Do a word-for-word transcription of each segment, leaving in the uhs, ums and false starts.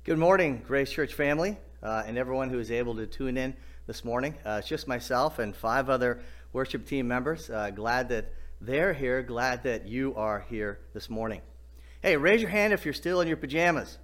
Good morning, Grace Church family, uh, and everyone who is able to tune in this morning. Uh, it's just myself and five other worship team members. Uh, glad that they're here. Glad that you are here this morning. Hey, raise your hand if you're still in your pajamas.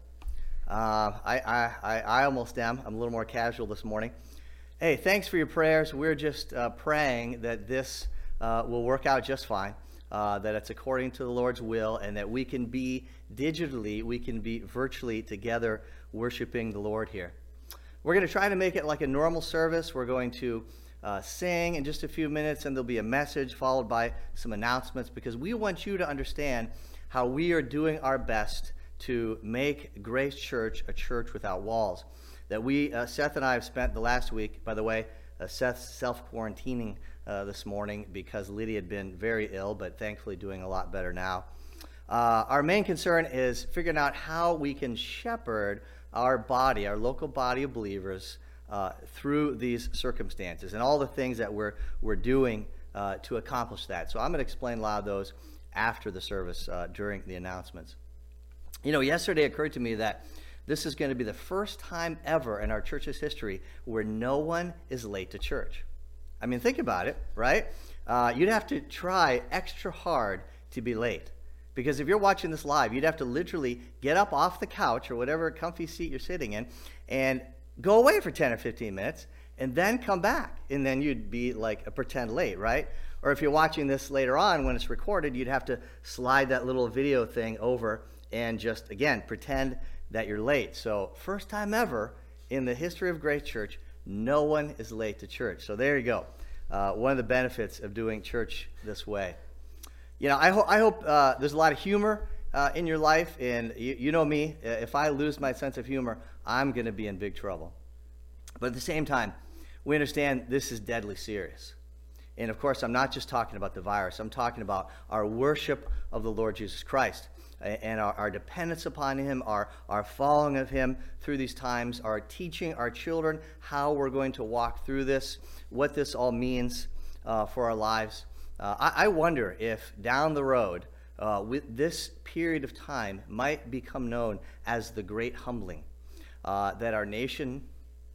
Uh, I, I, I, I almost am. I'm a little more casual this morning. Hey, thanks for your prayers. We're just uh, praying that this uh, will work out just fine. Uh, that it's according to the Lord's will, and that we can be digitally, we can be virtually together worshiping the Lord here. We're going to try to make it like a normal service. We're going to uh, sing in just a few minutes, and there'll be a message followed by some announcements, because we want you to understand how we are doing our best to make Grace Church a church without walls. That we, uh, Seth and I have spent the last week, by the way, uh, Seth's self-quarantining Uh, this morning because Lydia had been very ill, but thankfully doing a lot better now. Uh, our main concern is figuring out how we can shepherd our body, our local body of believers, uh, through these circumstances and all the things that we're we're doing uh, to accomplish that. So I'm going to explain a lot of those after the service uh, during the announcements. You know, yesterday it occurred to me that this is going to be the first time ever in our church's history where no one is late to church. I mean, think about it, right? Uh, you'd have to try extra hard to be late. Because if you're watching this live, you'd have to literally get up off the couch or whatever comfy seat you're sitting in and go away for ten or fifteen minutes and then come back. And then you'd be like a pretend late, right? Or if you're watching this later on when it's recorded, you'd have to slide that little video thing over and just, again, pretend that you're late. So first time ever in the history of Grace Church, no one is late to church. So there you go. Uh, one of the benefits of doing church this way. You know, I, ho- I hope uh, there's a lot of humor uh, in your life. And you, you know me, if I lose my sense of humor, I'm going to be in big trouble. But at the same time, we understand this is deadly serious. And of course, I'm not just talking about the virus. I'm talking about our worship of the Lord Jesus Christ. And our, our dependence upon him, our, our following of him through these times, our teaching our children how we're going to walk through this, what this all means uh, for our lives. Uh, I, I wonder if down the road, uh, with this period of time might become known as the Great Humbling, uh, that our nation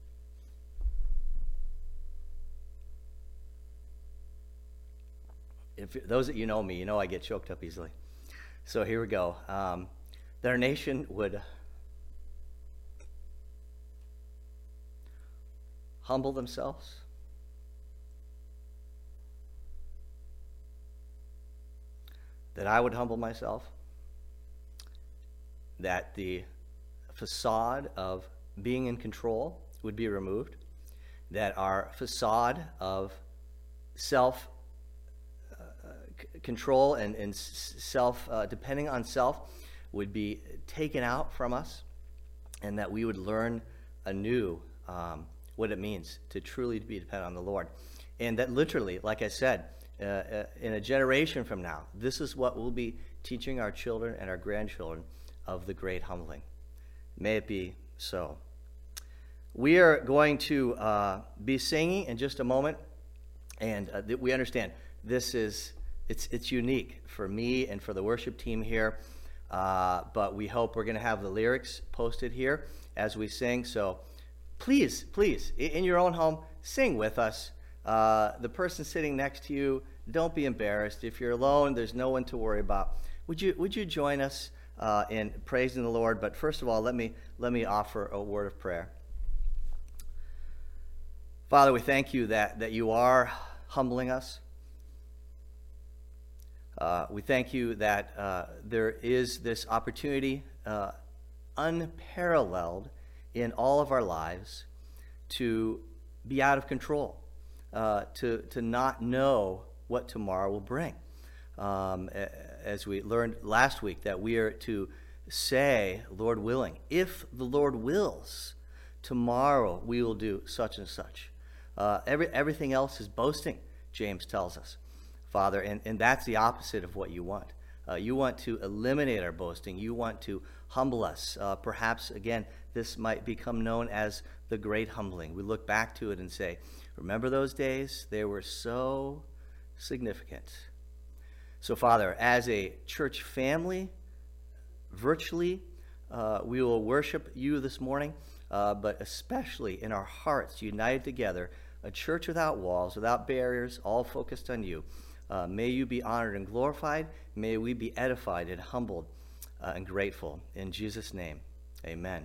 if those that you know me, you know I get choked up easily. So here we go. Um, that our nation would humble themselves, that I would humble myself, that the facade of being in control would be removed, that our facade of self control and, and self, uh, depending on self, would be taken out from us, and that we would learn anew um, what it means to truly be dependent on the Lord. And that literally, like I said, uh, uh, in a generation from now, this is what we'll be teaching our children and our grandchildren of the great humbling. May it be so. We are going to uh, be singing in just a moment, and uh, th- we understand this is It's it's unique for me and for the worship team here, uh, but we hope we're going to have the lyrics posted here as we sing. So please, please, in your own home, sing with us. Uh, the person sitting next to you, don't be embarrassed. If you're alone, there's no one to worry about. Would you would you join us uh, in praising the Lord? But first of all, let me let me offer a word of prayer. Father, we thank you that that you are humbling us. Uh, we thank you that uh, there is this opportunity, uh, unparalleled in all of our lives, to be out of control, uh, to, to not know what tomorrow will bring. Um, as we learned last week, that we are to say, Lord willing, if the Lord wills, tomorrow we will do such and such. Uh, every, everything else is boasting, James tells us. Father, and, and that's the opposite of what you want. Uh, you want to eliminate our boasting. You want to humble us. Uh, perhaps, again, this might become known as the great humbling. We look back to it and say, remember those days? They were so significant. So, Father, as a church family, virtually, uh, we will worship you this morning, uh, but especially in our hearts, united together, a church without walls, without barriers, all focused on you. Uh, may you be honored and glorified. May we be edified and humbled uh, and grateful. In Jesus' name, amen.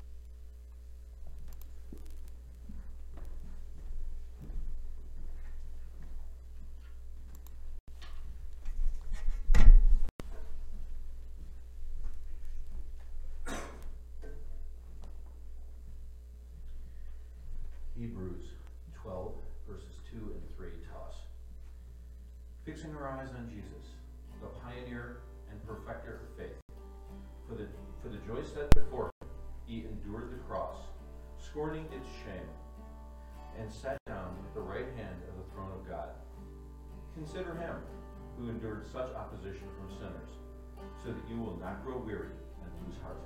Hebrews twelve, verses two and three tell us, fixing our eyes on Jesus, the pioneer and perfecter of faith. For the, for the joy set before him, he endured the cross, scorning its shame, and sat down at the right hand of the throne of God. Consider him who endured such opposition from sinners, so that you will not grow weary and lose heart.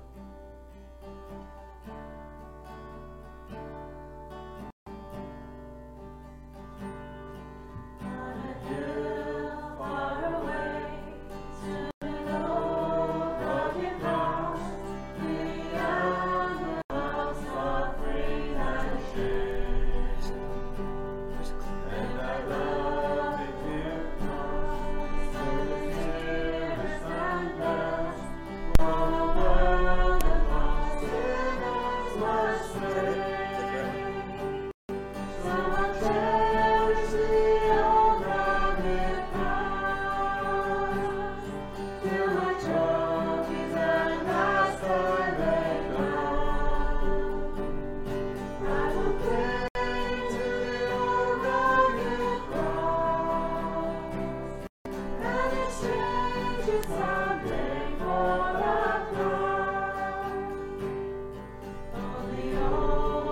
Someday for a crown, on the old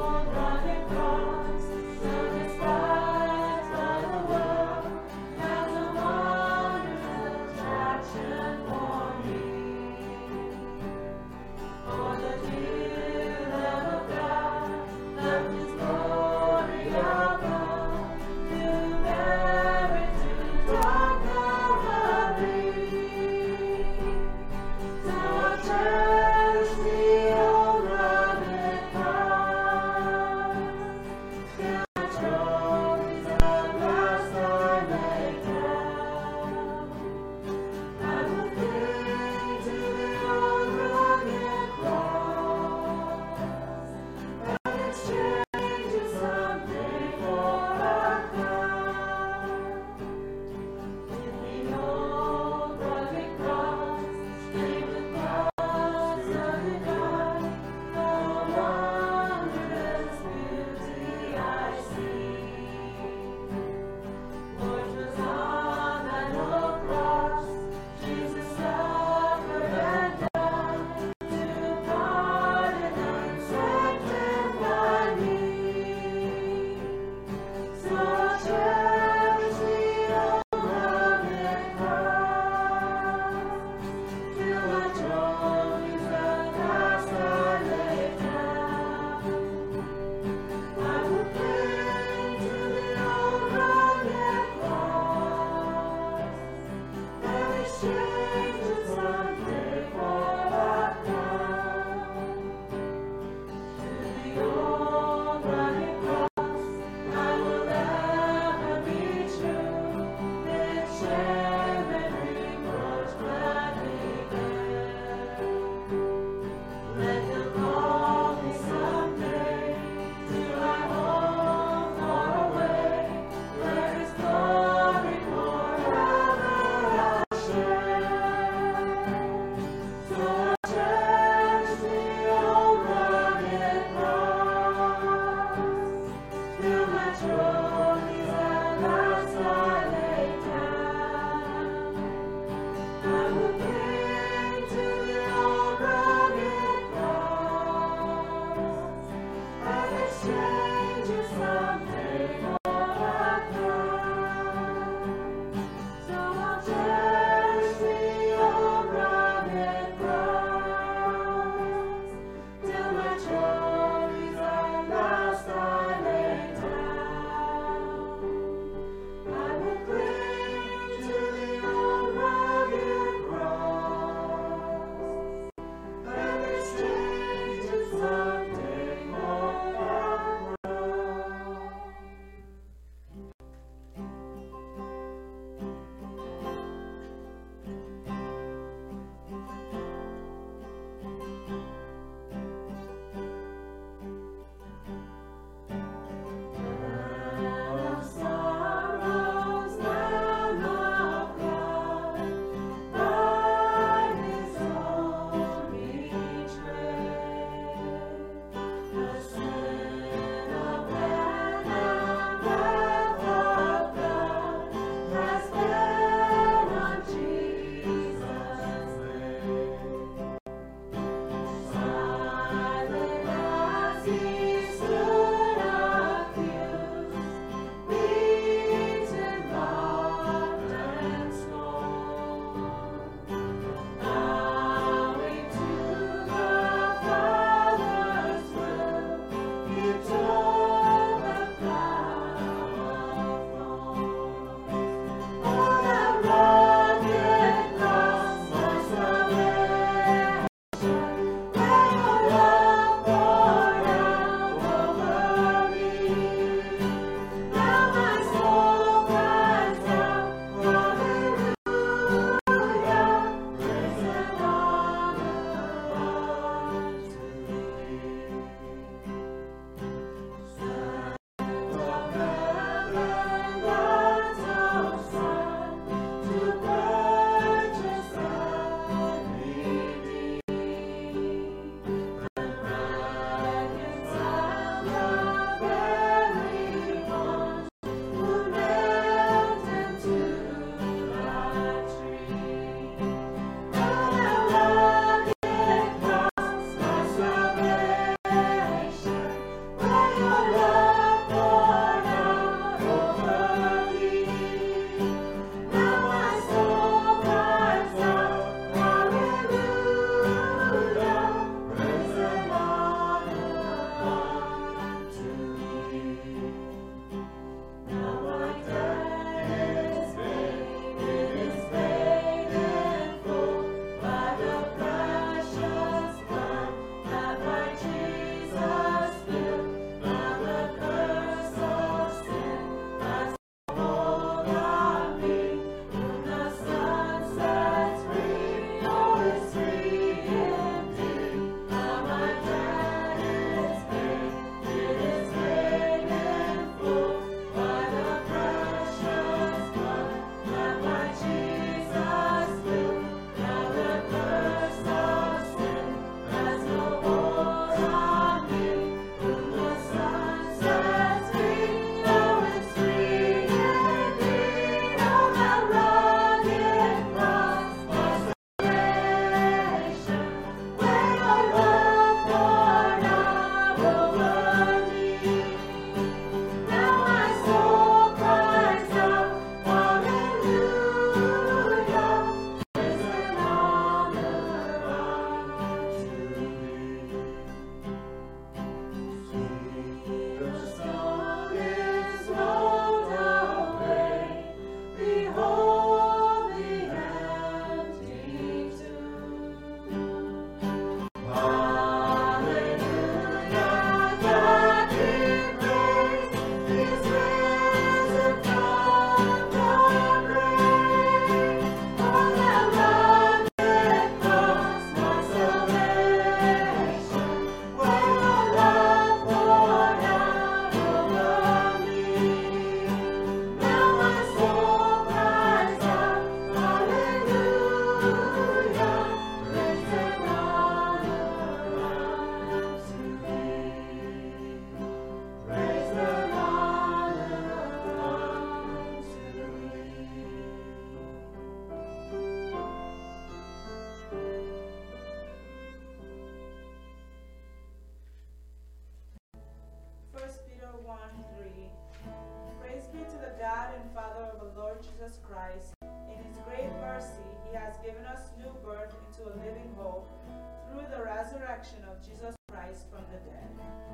resurrection of Jesus Christ from the dead.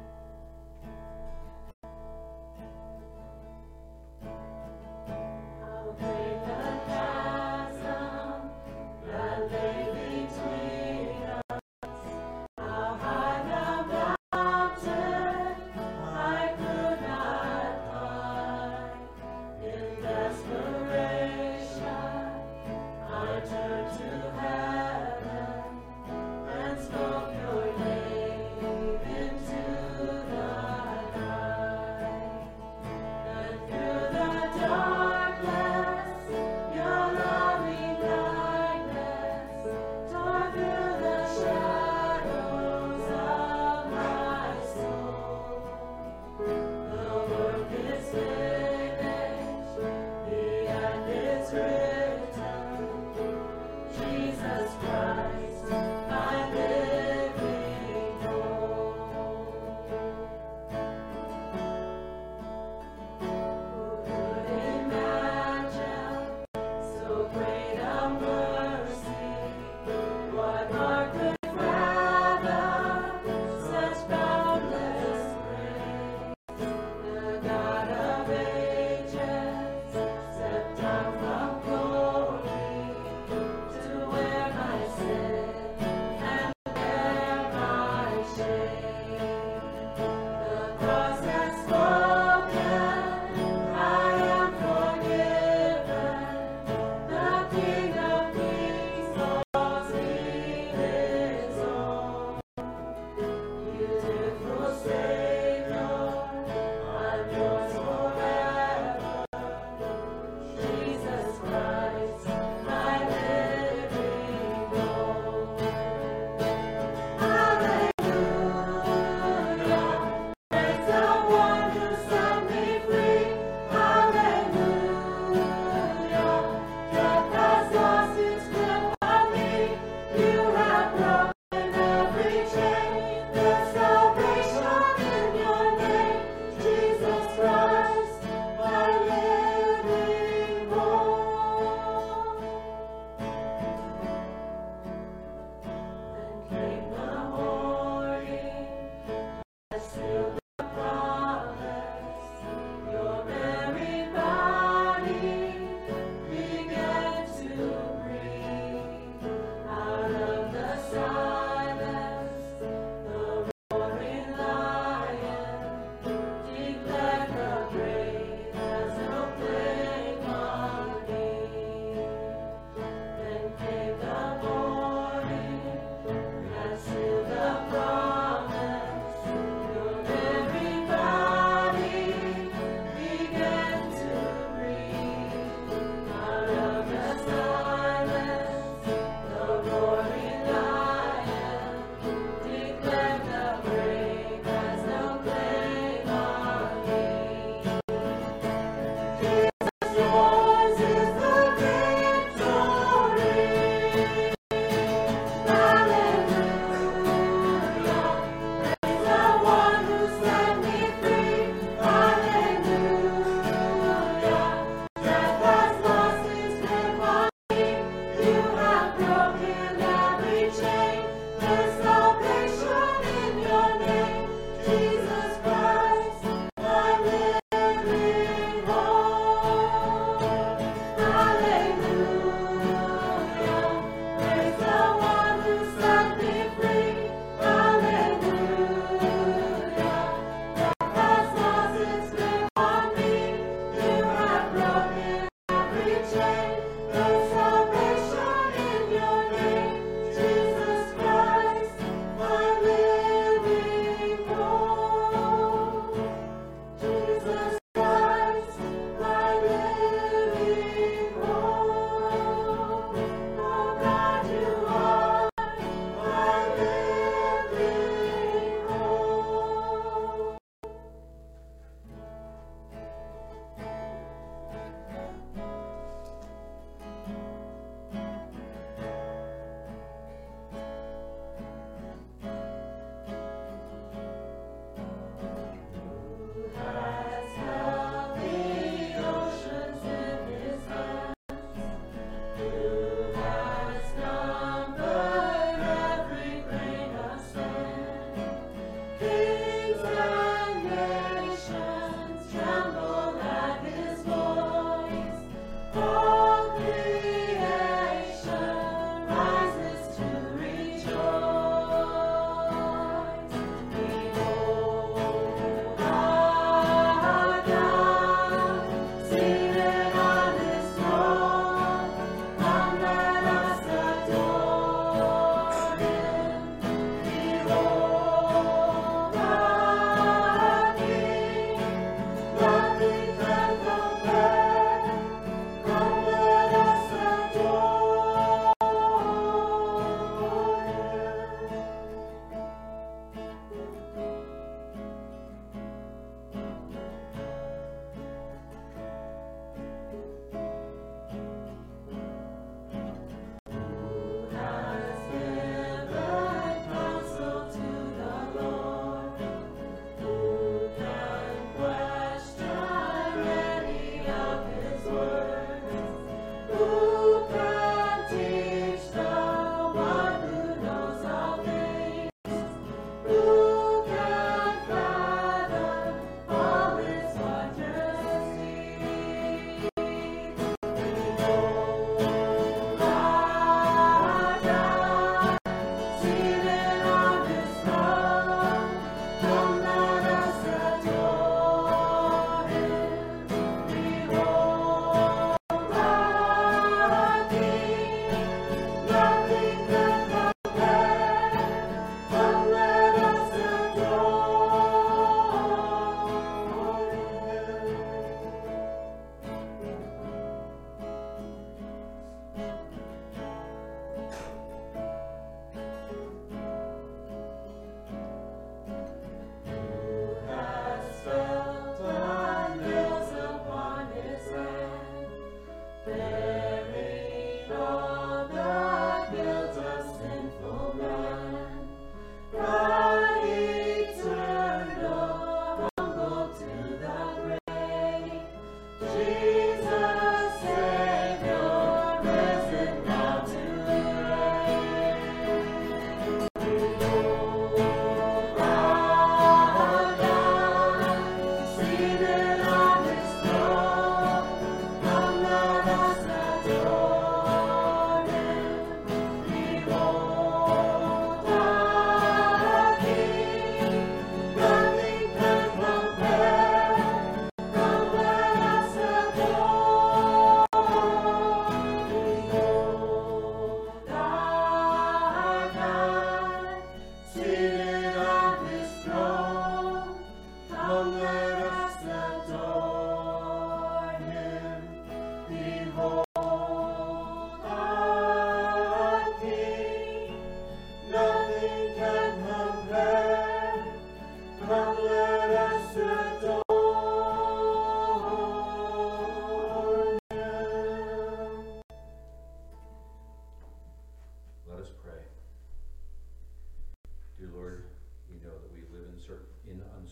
How great the chasm that lay between us, how high the mountain I could not climb. In desperation, I turned to heaven and spoke your name into the night.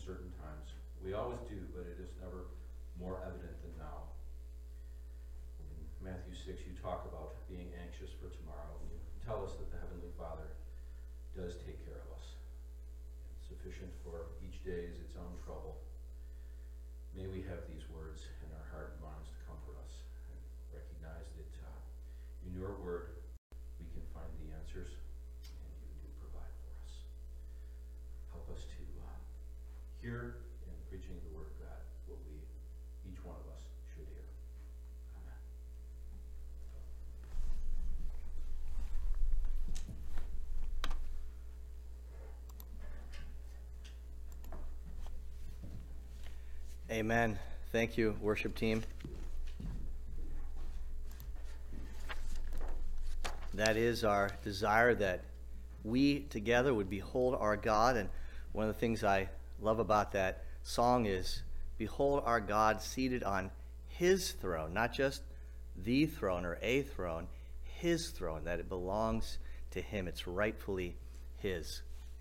certain times. We always do, but it is never more evident than now. In Matthew six, you talk about being anxious for tomorrow. You tell us that the Heavenly Father does take care of us. It's sufficient for each day is its own trouble. May we have these words in our heart and minds to comfort us and recognize that uh, in your word we can find the answers, and you do provide for us. Help us to uh, hear in preaching the word of God what we, each one of us, should hear. Amen. Amen. Thank you, worship team. That is our desire, that we together would behold our God. And one of the things I love about that song is, behold our God seated on his throne, not just the throne or a throne, his throne, that it belongs to him. It's rightfully his.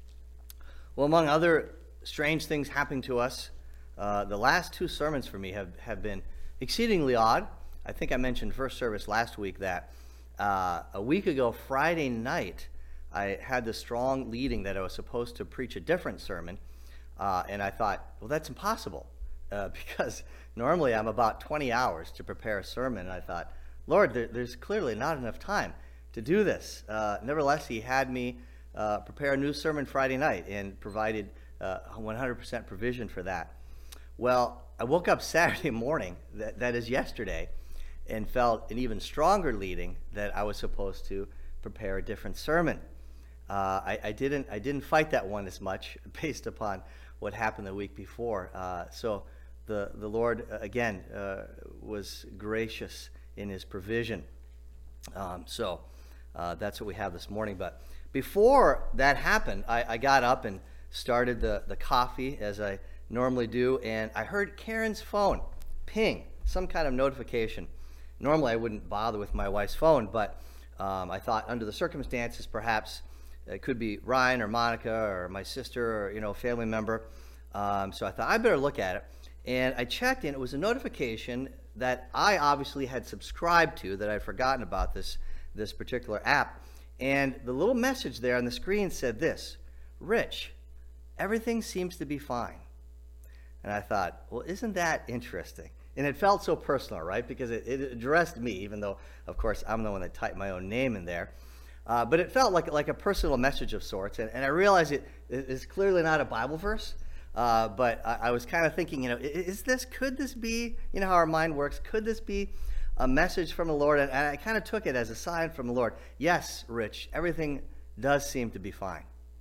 Well, among other strange things happening to us, uh, the last two sermons for me have, have been exceedingly odd. I think I mentioned first service last week that uh, a week ago, Friday night, I had the strong leading that I was supposed to preach a different sermon, uh, and I thought, well, that's impossible, uh, because normally I'm about twenty hours to prepare a sermon, and I thought, Lord, there, there's clearly not enough time to do this. Uh, nevertheless, he had me uh, prepare a new sermon Friday night and provided uh, one hundred percent provision for that. Well, I woke up Saturday morning, that, that is yesterday, and felt an even stronger leading that I was supposed to prepare a different sermon. Uh, I, I didn't I didn't fight that one as much based upon what happened the week before. Uh, so the, the Lord, uh, again, uh, was gracious in his provision. Um, so uh, that's what we have this morning. But before that happened, I, I got up and started the, the coffee as I normally do, and I heard Karen's phone ping, some kind of notification. Normally I wouldn't bother with my wife's phone, but um, I thought under the circumstances perhaps it could be Ryan or Monica or my sister or, you know, a family member. Um, so I thought I better look at it. And I checked, and it was a notification that I obviously had subscribed to, that I'd forgotten about this, this particular app. And the little message there on the screen said this: Rich, everything seems to be fine. And I thought, well, isn't that interesting? And it felt so personal, right? Because it, it addressed me, even though, of course, I'm the one that typed my own name in there. Uh, but it felt like, like a personal message of sorts. And, and I realized it is clearly not a Bible verse. Uh, but I, I was kind of thinking, you know, is this, could this be, you know how our mind works, could this be a message from the Lord? And, and I kind of took it as a sign from the Lord. Yes, Rich, everything does seem to be fine.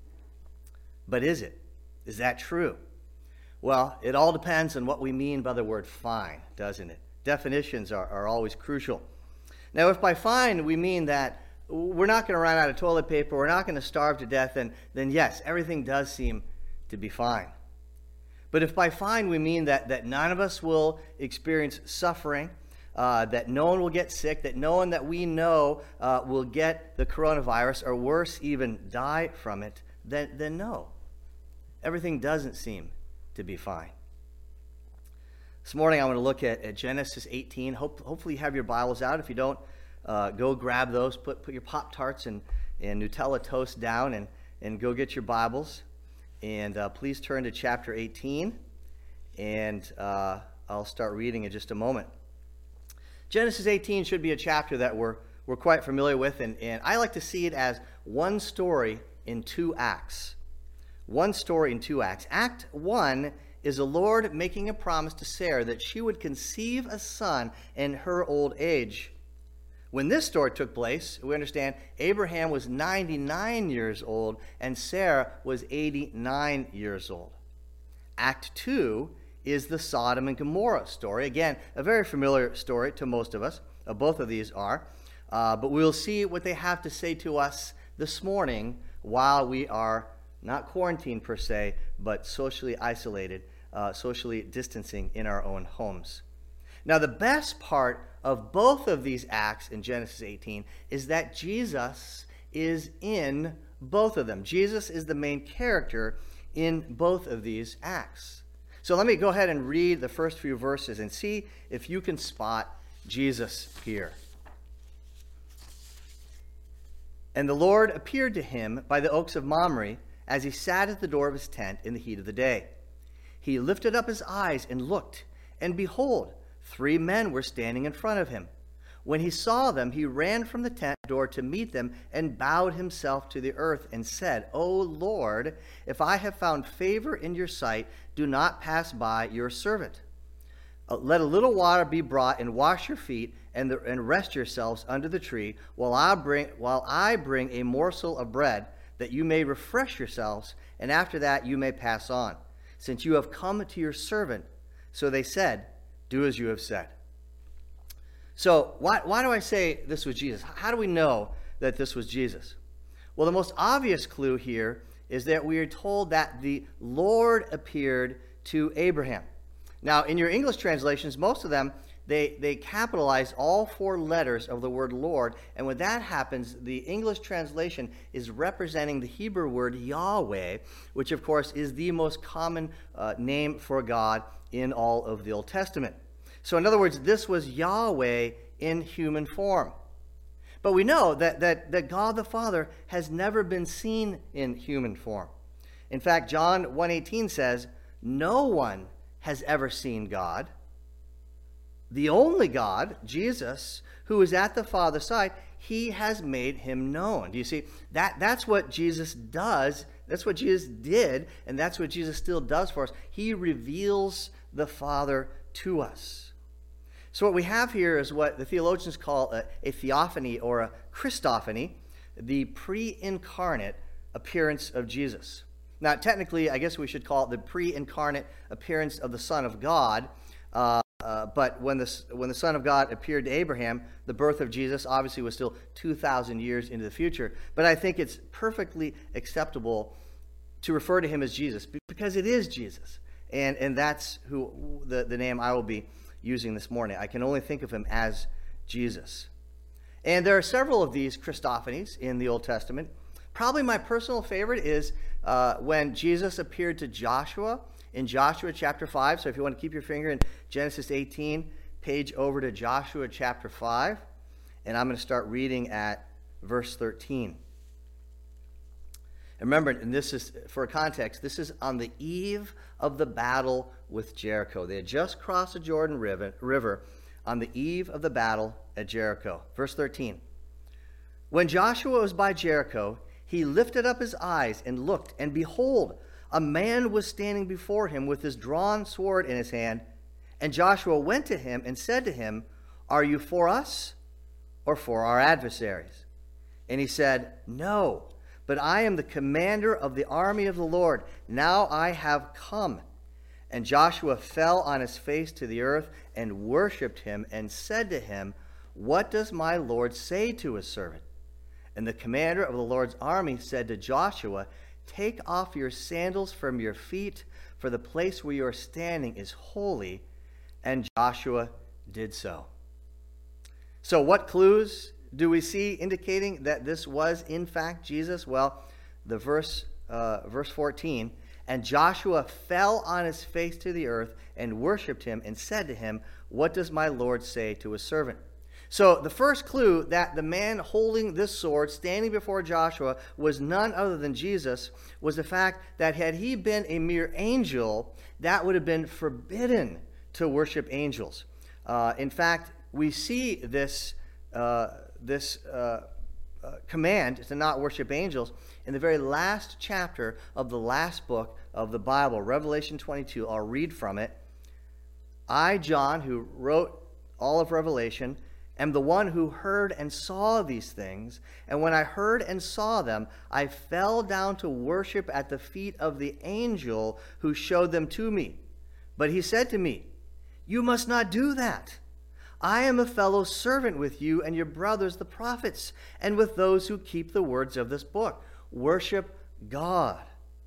But is it? Is that true? Well, it all depends on what we mean by the word fine, doesn't it? Definitions are, are always crucial. Now, if by fine we mean that we're not going to run out of toilet paper, we're not going to starve to death, then, then yes, everything does seem to be fine. But if by fine we mean that, that none of us will experience suffering, uh, that no one will get sick, that no one that we know uh, will get the coronavirus, or worse, even die from it, then, then no. Everything doesn't seem to be fine. This morning I want to look at, at Genesis eighteen. Hope, hopefully you have your Bibles out. If you don't, uh, go grab those. Put, put your Pop-Tarts and, and Nutella toast down and, and go get your Bibles. And uh, please turn to chapter eighteen, and uh, I'll start reading in just a moment. Genesis eighteen should be a chapter that we're, we're quite familiar with, and, and I like to see it as one story in two acts. One story in two acts. Act one is the Lord making a promise to Sarah that she would conceive a son in her old age. When this story took place, we understand Abraham was ninety-nine years old and Sarah was eighty-nine years old. Act two is the Sodom and Gomorrah story. Again, a very familiar story to most of us. Uh, both of these are. Uh, but we'll see what they have to say to us this morning while we are not quarantined per se, but socially isolated, uh, socially distancing in our own homes. Now, the best part of both of these acts in Genesis eighteen is that Jesus is in both of them. Jesus is the main character in both of these acts. So let me go ahead and read the first few verses and see if you can spot Jesus here. And the Lord appeared to him by the oaks of Mamre as he sat at the door of his tent in the heat of the day. He lifted up his eyes and looked, and behold, three men were standing in front of him. When he saw them, he ran from the tent door to meet them and bowed himself to the earth and said, O Lord, if I have found favor in your sight, do not pass by your servant. Uh, let a little water be brought and wash your feet and, the, and rest yourselves under the tree while I, bring, while I bring a morsel of bread, that you may refresh yourselves, and after that you may pass on, since you have come to your servant. So they said, do as you have said. So why, why do I say this was Jesus? How do we know that this was Jesus? Well, the most obvious clue here is that we are told that the Lord appeared to Abraham. Now, in your English translations, most of them, they, they capitalize all four letters of the word Lord. And when that happens, the English translation is representing the Hebrew word Yahweh, which, of course, is the most common uh, name for God in all of the Old Testament. So, in other words, this was Yahweh in human form. But we know that, that, that God the Father has never been seen in human form. In fact, John one eighteen says, no one has ever seen God. The only God, Jesus, who is at the Father's side, he has made him known. Do you see? That, that's what Jesus does. That's what Jesus did, and that's what Jesus still does for us. He reveals the Father to us. So what we have here is what the theologians call a, a theophany or a Christophany, the pre-incarnate appearance of Jesus. Now, technically, I guess we should call it the pre-incarnate appearance of the Son of God. Uh, uh, but when the, when the Son of God appeared to Abraham, the birth of Jesus obviously was still two thousand years into the future. But I think it's perfectly acceptable to refer to him as Jesus because it is Jesus. And, and that's who the, the name I will be using this morning. I can only think of him as Jesus. And there are several of these Christophanies in the Old Testament. Probably my personal favorite is uh, when Jesus appeared to Joshua in Joshua chapter five. So if you want to keep your finger in Genesis eighteen, page over to Joshua chapter five. And I'm going to start reading at verse thirteen. And remember, and this is, for context, this is on the eve of the battle with Jericho. They had just crossed the Jordan River, river on the eve of the battle at Jericho. Verse thirteen. When Joshua was by Jericho, he lifted up his eyes and looked, and behold, a man was standing before him with his drawn sword in his hand. And Joshua went to him and said to him, Are you for us or for our adversaries? And he said, No, but I am the commander of the army of the Lord. Now I have come. And Joshua fell on his face to the earth and worshipped him and said to him, What does my Lord say to his servant? And the commander of the Lord's army said to Joshua, Take off your sandals from your feet, for the place where you are standing is holy. And Joshua did so. So what clues do we see indicating that this was in fact Jesus? Well, the verse, uh, verse fourteen, and Joshua fell on his face to the earth and worshipped him and said to him, What does my Lord say to his servant? So the first clue that the man holding this sword, standing before Joshua, was none other than Jesus, was the fact that had he been a mere angel, that would have been forbidden to worship angels. Uh, in fact, we see this, uh, this uh, uh, command to not worship angels in the very last chapter of the last book of the Bible, Revelation twenty-two. I'll read from it. I, John, who wrote all of Revelation, am the one who heard and saw these things. And when I heard and saw them, I fell down to worship at the feet of the angel who showed them to me. But he said to me, You must not do that. I am a fellow servant with you and your brothers, the prophets, and with those who keep the words of this book. Worship God.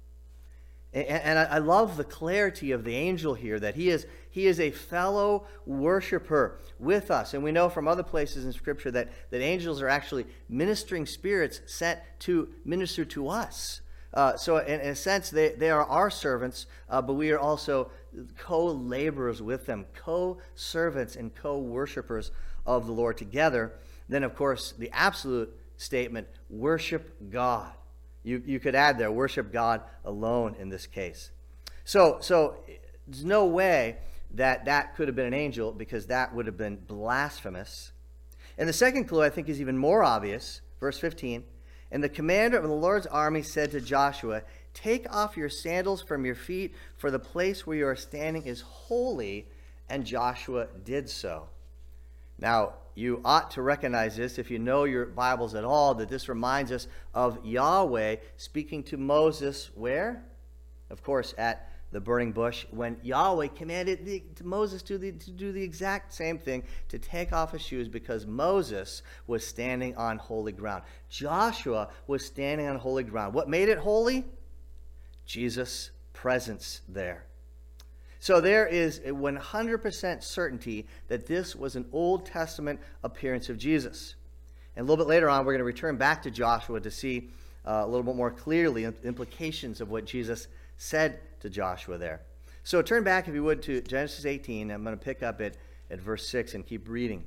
And I love the clarity of the angel here, that he is, he is a fellow worshiper with us. And we know from other places in Scripture that, that angels are actually ministering spirits sent to minister to us. Uh, so in, in a sense, they, they are our servants, uh, but we are also co-laborers with them, co-servants and co-worshipers of the Lord together. Then, of course, the absolute statement, worship God. You, you could add there, worship God alone in this case. So, so there's no way that that could have been an angel, because that would have been blasphemous. And the second clue, I think, is even more obvious. Verse fifteen, and the commander of the Lord's army said to Joshua, take off your sandals from your feet, for the place where you are standing is holy. And Joshua did so. Now, you ought to recognize this, if you know your Bibles at all, that this reminds us of Yahweh speaking to Moses where? Of course, at the burning bush, when Yahweh commanded the, to Moses to, the, to do the exact same thing, to take off his shoes, because Moses was standing on holy ground. Joshua was standing on holy ground. What made it holy? Jesus' presence there. So there is a one hundred percent certainty that this was an Old Testament appearance of Jesus. And a little bit later on, we're going to return back to Joshua to see uh, a little bit more clearly the implications of what Jesus said to Joshua there. So turn back, if you would, to Genesis eighteen. I'm going to pick up at, at verse six and keep reading.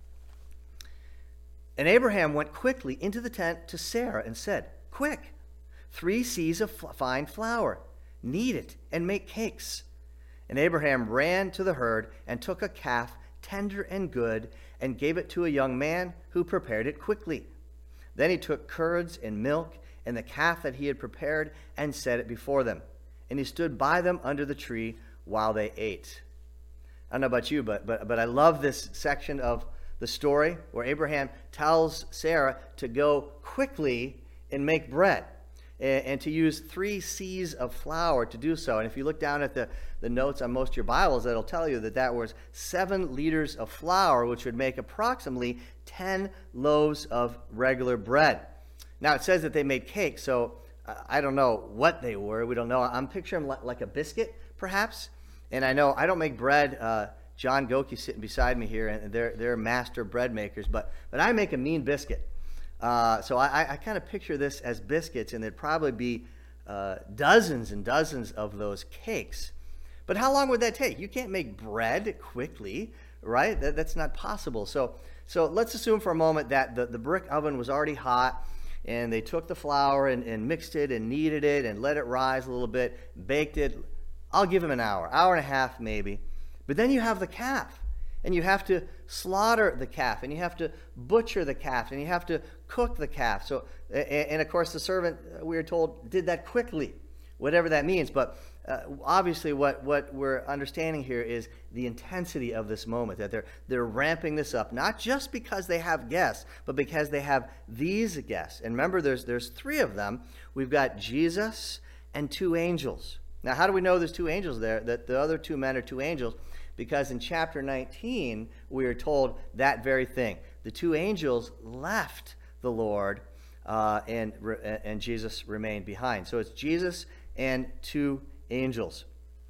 And Abraham went quickly into the tent to Sarah and said, quick, three seahs of fine flour, knead it and make cakes. And Abraham ran to the herd and took a calf, tender and good, and gave it to a young man who prepared it quickly. Then he took curds and milk and the calf that he had prepared and set it before them. And he stood by them under the tree while they ate. I don't know about you, but, but, but I love this section of the story where Abraham tells Sarah to go quickly and make bread, and, and to use three seahs of flour to do so. And if you look down at the, the notes on most of your Bibles, that'll tell you that that was seven liters of flour, which would make approximately ten loaves of regular bread. Now, it says that they made cake, so I don't know what they were. We don't know. I'm picturing like a biscuit, perhaps. And I know I don't make bread. Uh, John Goki's sitting beside me here, and they're they're master bread makers. But but I make a mean biscuit. Uh, so I, I kind of picture this as biscuits, and there'd probably be uh, dozens and dozens of those cakes. But how long would that take? You can't make bread quickly, right? That, that's not possible. So so let's assume for a moment that the, the brick oven was already hot, and they took the flour and, and mixed it and kneaded it and let it rise a little bit, baked it. I'll give them an hour, hour and a half maybe. But then you have the calf, and you have to slaughter the calf, and you have to butcher the calf, and you have to cook the calf. So, and, and of course the servant, we are told, did that quickly, whatever that means. But uh, obviously what, what we're understanding here is the intensity of this moment, that they're, they're ramping this up, not just because they have guests, but because they have these guests. And remember, there's, there's three of them. We've got Jesus and two angels. Now, how do we know there's two angels there, that the other two men are two angels? Because in chapter nineteen, we are told that very thing. The two angels left the Lord, uh, and, and Jesus remained behind. So it's Jesus and two angels.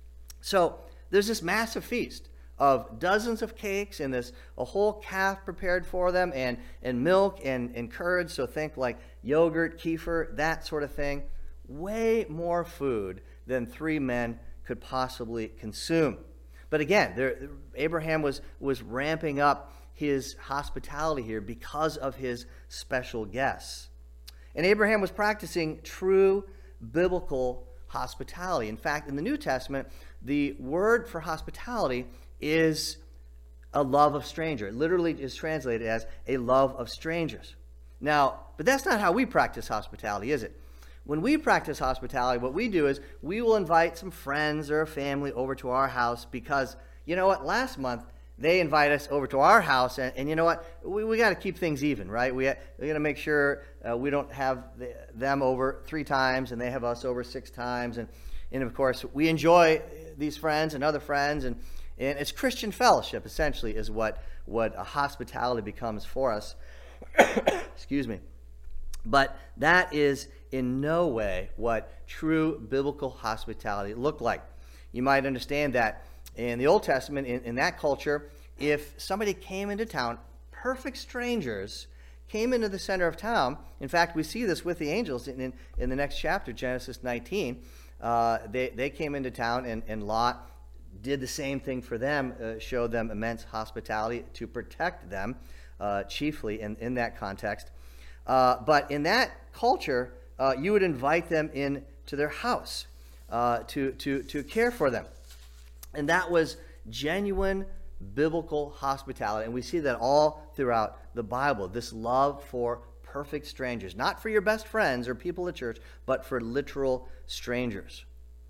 So there's this massive feast of dozens of cakes, and this a whole calf prepared for them, and, and milk and, and curds. So think like yogurt, kefir, that sort of thing. Way more food than three men could possibly consume. But again, there, Abraham was, was ramping up his hospitality here because of his special guests. And Abraham was practicing true biblical hospitality. In fact, in the New Testament, the word for hospitality is a love of stranger. It literally is translated as a love of strangers. Now, but that's not how we practice hospitality, is it? When we practice hospitality, what we do is we will invite some friends or a family over to our house because, you know what, last month they invite us over to our house, and, and you know what, we, we got to keep things even, right? We, we got to make sure uh, we don't have the, them over three times and they have us over six times. And, and of course, we enjoy these friends and other friends, and, and it's Christian fellowship, essentially, is what, what a hospitality becomes for us. Excuse me. But that is in no way what true biblical hospitality looked like. You might understand that in the Old Testament, in, in that culture, if somebody came into town, perfect strangers came into the center of town. In fact, we see this with the angels in, in, in the next chapter, Genesis nineteen. Uh, they, they came into town, and, and Lot did the same thing for them, uh, showed them immense hospitality to protect them, uh, chiefly in, in that context. Uh, but in that culture, uh, you would invite them in to their house uh, to, to, to care for them. And that was genuine biblical hospitality. And we see that all throughout the Bible, this love for perfect strangers, not for your best friends or people at church, but for literal strangers.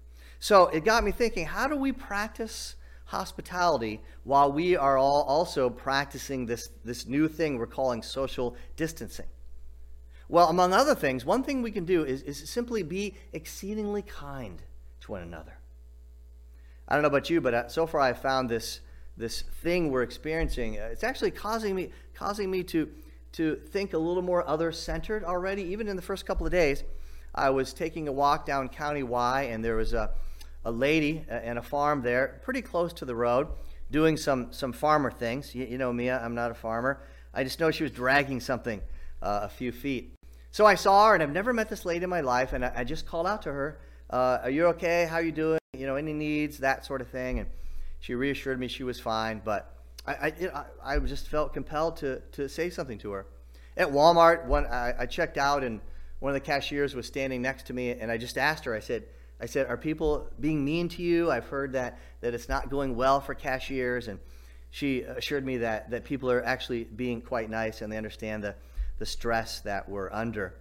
So it got me thinking, how do we practice hospitality while we are all also practicing this, this new thing we're calling social distancing? Well, among other things, one thing we can do is, is simply be exceedingly kind to one another. I don't know about you, but uh, so far I've found this this thing we're experiencing, uh, it's actually causing me causing me to to think a little more other-centered already. Even in the first couple of days, I was taking a walk down County Y, and there was a, a lady and a farm there pretty close to the road doing some, some farmer things. You, you know me, I'm not a farmer. I just know she was dragging something uh, a few feet. So I saw her, and I've never met this lady in my life, and I, I just called out to her, uh, are you okay? How you doing? You know, any needs, that sort of thing. And she reassured me she was fine, but I, I, you know, I, I just felt compelled to, to say something to her. At Walmart, when I, I checked out, and one of the cashiers was standing next to me, and I just asked her, I said, I said, are people being mean to you? I've heard that, that it's not going well for cashiers. And she assured me that, that people are actually being quite nice, and they understand the, the stress that we're under.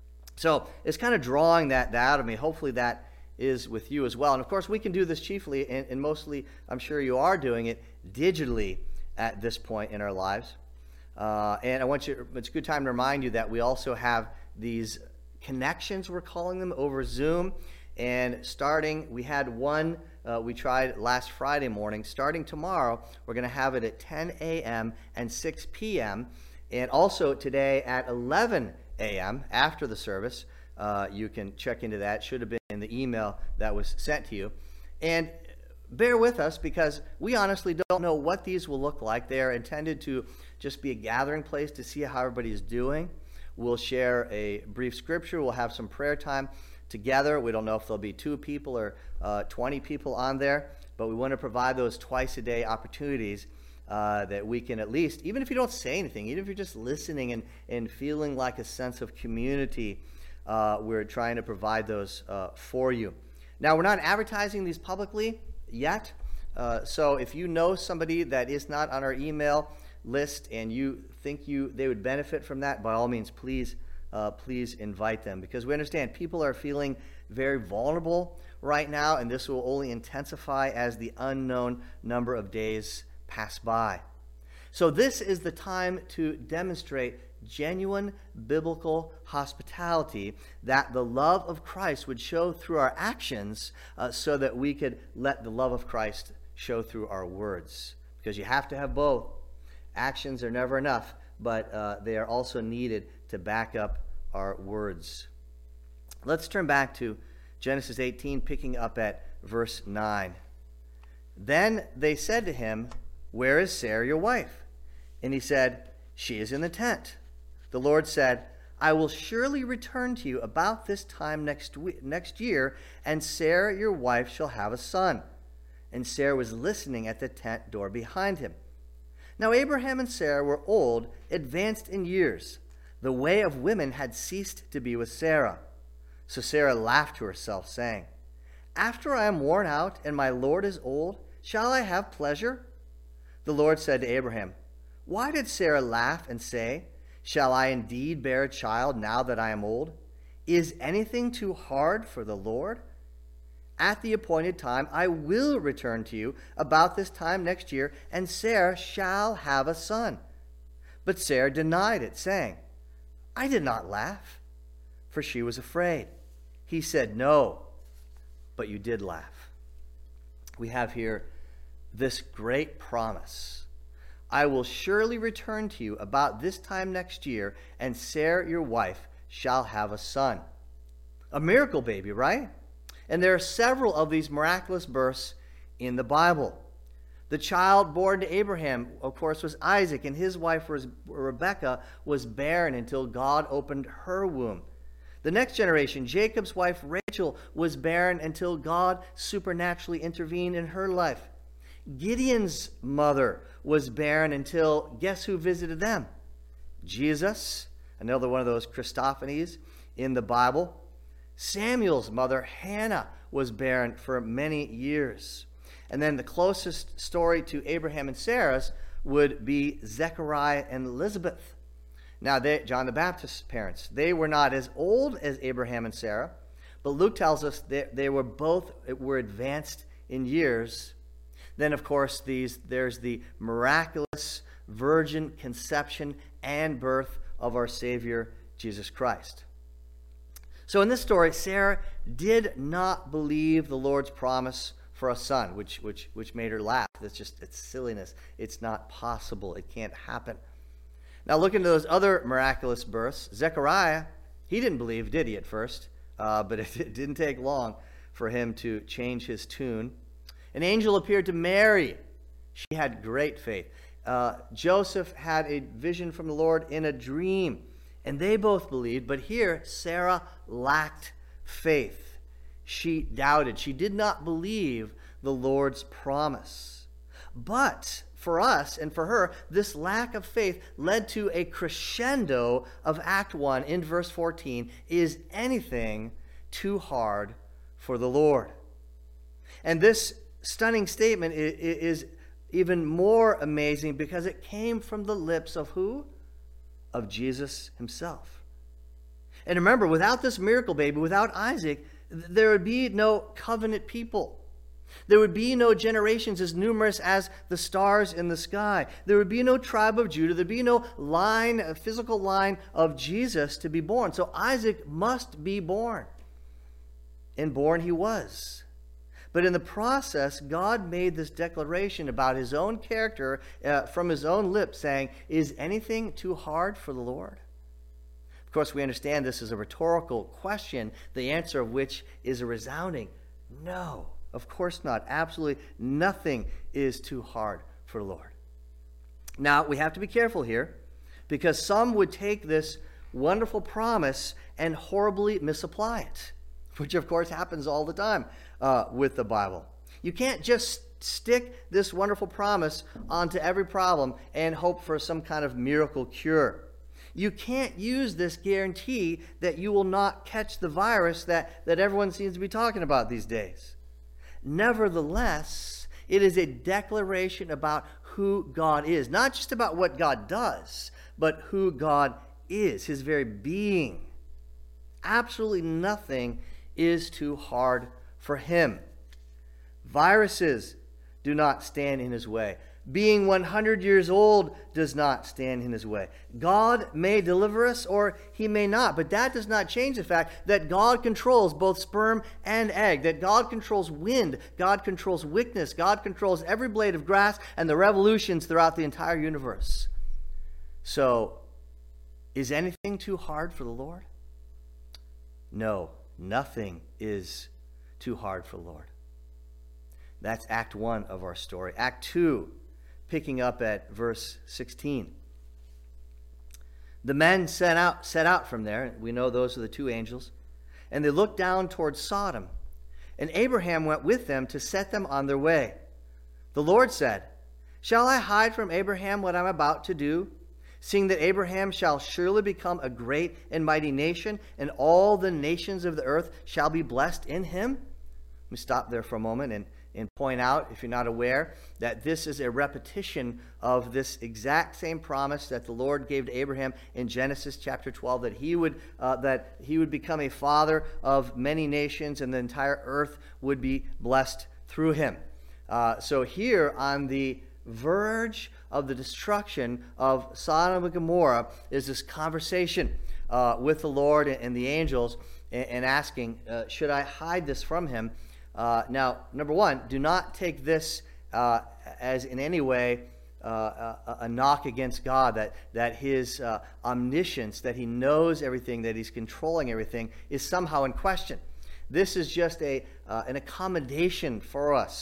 So it's kind of drawing that, that out of me. Hopefully that is with you as well. And of course, we can do this chiefly, and, and mostly, I'm sure you are doing it digitally at this point in our lives. Uh, and I want you, it's a good time to remind you that we also have these connections, we're calling them, over Zoom. And starting, we had one, uh, we tried last Friday morning. Starting tomorrow, we're going to have it at ten a.m. and six p.m. And also today at eleven a.m. after the service. Uh, you can check into that. Should have been in the email that was sent to you. And bear with us, because we honestly don't know what these will look like. They are intended to just be a gathering place to see how everybody is doing. We'll share a brief scripture. We'll have some prayer time together. We don't know if there'll be two people or uh, twenty people on there, but we want to provide those twice a day opportunities uh, that we can at least, even if you don't say anything, even if you're just listening and, and feeling like a sense of community, uh, we're trying to provide those uh, for you. Now, we're not advertising these publicly yet, uh, so if you know somebody that is not on our email list and you think you they would benefit from that, by all means, please uh, please invite them, because we understand people are feeling very vulnerable right now, and this will only intensify as the unknown number of days pass by. So this is the time to demonstrate genuine biblical hospitality, that the love of Christ would show through our actions, uh, so that we could let the love of Christ show through our words, because you have to have both. Actions are never enough, but uh, they are also needed to back up our words. Let's turn back to Genesis eighteen, picking up at verse nine. Then they said to him, "Where is Sarah, your wife?" And he said, "She is in the tent." The Lord said, "I will surely return to you about this time next week, next year, and Sarah, your wife, shall have a son." And Sarah was listening at the tent door behind him. Now Abraham and Sarah were old, advanced in years. The way of women had ceased to be with Sarah. So Sarah laughed to herself, saying, "After I am worn out and my Lord is old, shall I have pleasure?" The Lord said to Abraham, "Why did Sarah laugh and say, 'Shall I indeed bear a child now that I am old?' Is anything too hard for the Lord? At the appointed time I will return to you about this time next year, and Sarah shall have a son." But Sarah denied it, saying, "I did not laugh," for she was afraid. He said, "No, but you did laugh." We have here this great promise. "I will surely return to you about this time next year, and Sarah, your wife, shall have a son." A miracle baby, right? And there are several of these miraculous births in the Bible. The child born to Abraham, of course, was Isaac, and his wife was Rebekah was barren until God opened her womb. The next generation, Jacob's wife Rachel, was barren until God supernaturally intervened in her life. Gideon's mother was barren until, guess who visited them? Jesus, another one of those Christophanies in the Bible. Samuel's mother, Hannah, was barren for many years. And then the closest story to Abraham and Sarah's would be Zechariah and Elizabeth. Now, they, John the Baptist's parents, they were not as old as Abraham and Sarah, but Luke tells us that they were both were advanced in years. Then, of course, these there's the miraculous virgin conception and birth of our Savior, Jesus Christ. So in this story, Sarah did not believe the Lord's promise for a son, which which which made her laugh. That's just, it's silliness. It's not possible. It can't happen. Now look into those other miraculous births. Zechariah, he didn't believe, did he, at first? Uh, but it, it didn't take long for him to change his tune. An angel appeared to Mary. She had great faith. Uh, Joseph had a vision from the Lord in a dream, and they both believed. But here, Sarah lacked faith. She doubted. She did not believe the Lord's promise. But for us and for her, this lack of faith led to a crescendo of Act one in verse fourteen. Is anything too hard for the Lord? And this stunning statement is even more amazing because it came from the lips of who? Of Jesus himself. And remember, without this miracle baby, without Isaac, there would be no covenant people. There would be no generations as numerous as the stars in the sky. There would be no tribe of Judah. There'd be no line, a physical line of Jesus to be born. So Isaac must be born. And born he was. But in the process, God made this declaration about his own character uh, from his own lips, saying, is anything too hard for the Lord? Of course, we understand this is a rhetorical question, the answer of which is a resounding no. Of course not. Absolutely nothing is too hard for the Lord. Now, we have to be careful here, because some would take this wonderful promise and horribly misapply it, which of course happens all the time uh, with the Bible. You can't just stick this wonderful promise onto every problem and hope for some kind of miracle cure. You can't use this guarantee that you will not catch the virus that, that everyone seems to be talking about these days. Nevertheless, it is a declaration about who God is. Not just about what God does, but who God is, his very being. Absolutely nothing is too hard for him. Viruses do not stand in his way. Being one hundred years old does not stand in his way. God may deliver us or he may not, but that does not change the fact that God controls both sperm and egg, that God controls wind, God controls weakness, God controls every blade of grass and the revolutions throughout the entire universe. So, is anything too hard for the Lord? No, nothing is too hard for the Lord. That's Act one of our story. Act two, picking up at verse sixteen. The men set out, set out from there. We know those are the two angels. And they looked down towards Sodom. And Abraham went with them to set them on their way. The Lord said, shall I hide from Abraham what I'm about to do? Seeing that Abraham shall surely become a great and mighty nation, and all the nations of the earth shall be blessed in him. Let me stop there for a moment and And point out, if you're not aware, that this is a repetition of this exact same promise that the Lord gave to Abraham in Genesis chapter twelve, that he would uh, that he would become a father of many nations, and the entire earth would be blessed through him. Uh, so here, on the verge of the destruction of Sodom and Gomorrah, is this conversation uh, with the Lord and the angels, and, and asking, uh, should I hide this from him? Uh, now, number one, do not take this uh, as in any way uh, a, a knock against God, that, that his uh, omniscience, that he knows everything, that he's controlling everything, is somehow in question. This is just a uh, an accommodation for us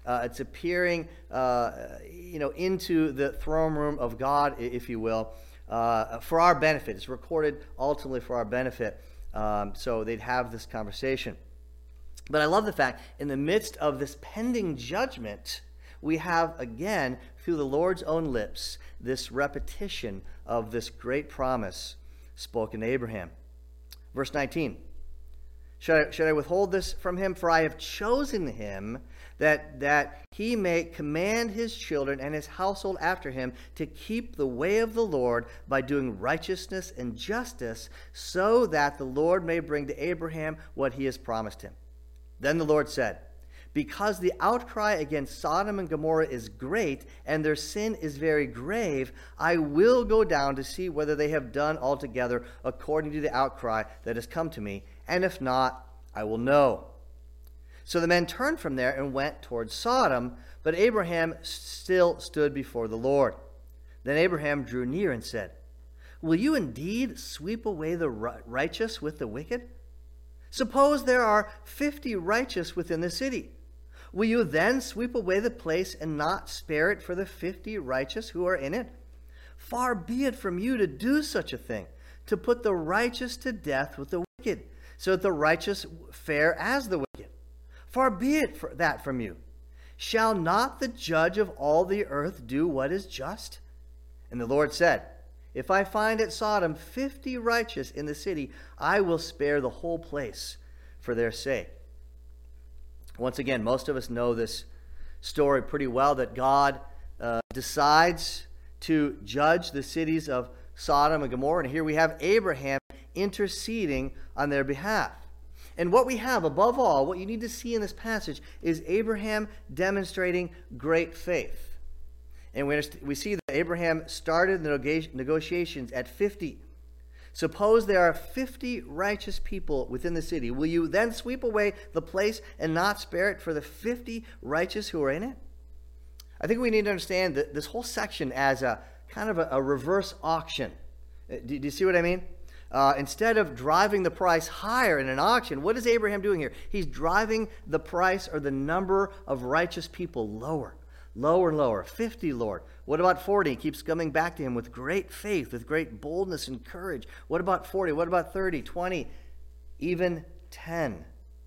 Uh, it's appearing, uh, you know, into the throne room of God, if you will, uh, for our benefit. It's recorded ultimately for our benefit. Um, so they'd have this conversation. But I love the fact, in the midst of this pending judgment, we have, again, through the Lord's own lips, this repetition of this great promise spoken to Abraham. Verse nineteen, should I, should I withhold this from him? For I have chosen him that, that he may command his children and his household after him to keep the way of the Lord by doing righteousness and justice, so that the Lord may bring to Abraham what he has promised him. Then the Lord said, because the outcry against Sodom and Gomorrah is great, and their sin is very grave, I will go down to see whether they have done altogether according to the outcry that has come to me, and if not, I will know. So the men turned from there and went towards Sodom, but Abraham still stood before the Lord. Then Abraham drew near and said, will you indeed sweep away the righteous with the wicked? Suppose there are fifty righteous within the city. Will you then sweep away the place and not spare it for the fifty righteous who are in it? Far be it from you to do such a thing, to put the righteous to death with the wicked, so that the righteous fare as the wicked. Far be it for that from you. Shall not the judge of all the earth do what is just? And the Lord said, if I find at Sodom fifty righteous in the city, I will spare the whole place for their sake. Once again, most of us know this story pretty well, that God uh, decides to judge the cities of Sodom and Gomorrah. And here we have Abraham interceding on their behalf. And what we have, above all, what you need to see in this passage, is Abraham demonstrating great faith. And we, we see that Abraham started the negotiations at fifty. Suppose there are fifty righteous people within the city. Will you then sweep away the place and not spare it for the fifty righteous who are in it? I think we need to understand that this whole section as a kind of a, a reverse auction. Do, do you see what I mean? Uh, instead of driving the price higher in an auction, what is Abraham doing here? He's driving the price or the number of righteous people lower. Lower and lower. fifty, Lord. What about forty? He keeps coming back to him with great faith, with great boldness and courage. What about forty? What about thirty, twenty, even ten?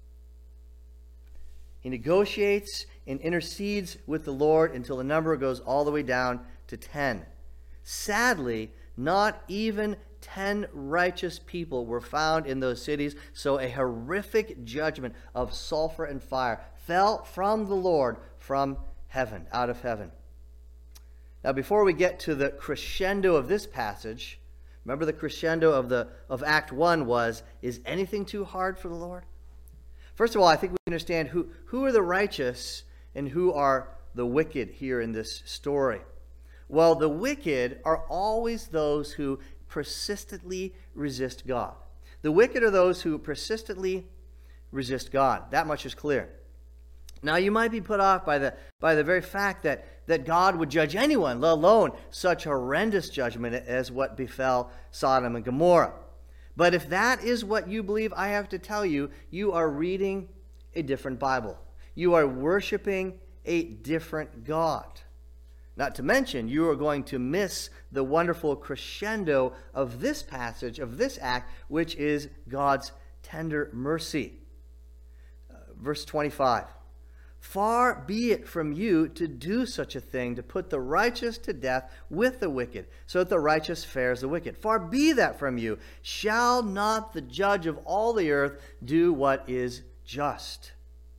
He negotiates and intercedes with the Lord until the number goes all the way down to ten. Sadly, not even ten righteous people were found in those cities, so a horrific judgment of sulfur and fire fell from the Lord from heaven, out of heaven. Now, before we get to the crescendo of this passage, remember the crescendo of the of Act one was, is anything too hard for the Lord? First of all, I think we understand who, who are the righteous and who are the wicked here in this story. Well, the wicked are always those who persistently resist God. The wicked are those who persistently resist God. That much is clear. Now, you might be put off by the by the very fact that, that God would judge anyone, let alone such horrendous judgment as what befell Sodom and Gomorrah. But if that is what you believe, I have to tell you, you are reading a different Bible. You are worshiping a different God. Not to mention, you are going to miss the wonderful crescendo of this passage, of this act, which is God's tender mercy. Uh, verse twenty-five. Far be it from you to do such a thing, to put the righteous to death with the wicked, so that the righteous fares the wicked. Far be that from you. Shall not the judge of all the earth do what is just?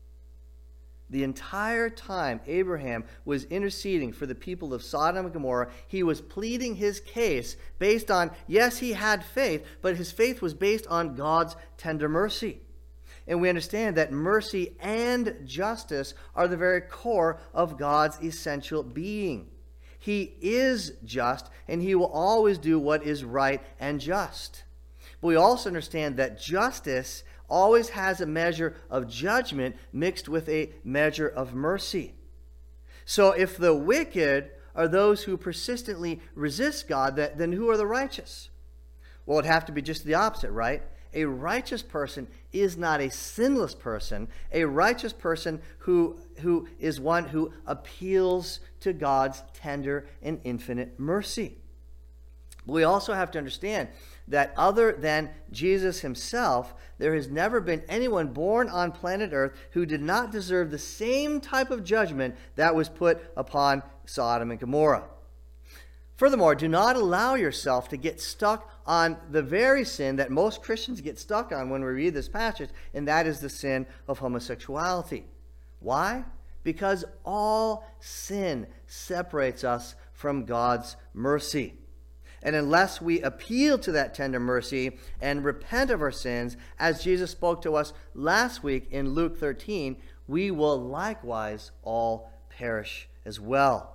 The entire time Abraham was interceding for the people of Sodom and Gomorrah, he was pleading his case based on, yes, he had faith, but his faith was based on God's tender mercy. And we understand that mercy and justice are the very core of God's essential being. He is just, and he will always do what is right and just. But we also understand that justice always has a measure of judgment mixed with a measure of mercy. So if the wicked are those who persistently resist God, then who are the righteous? Well, it'd have to be just the opposite, right? a righteous person is not a sinless person. A righteous person who, who is one who appeals to God's tender and infinite mercy. We also have to understand that other than Jesus himself, there has never been anyone born on planet Earth who did not deserve the same type of judgment that was put upon Sodom and Gomorrah. Furthermore, do not allow yourself to get stuck on the very sin that most Christians get stuck on when we read this passage, and that is the sin of homosexuality. Why? Because all sin separates us from God's mercy. And unless we appeal to that tender mercy and repent of our sins, as Jesus spoke to us last week in Luke thirteen, we will likewise all perish as well.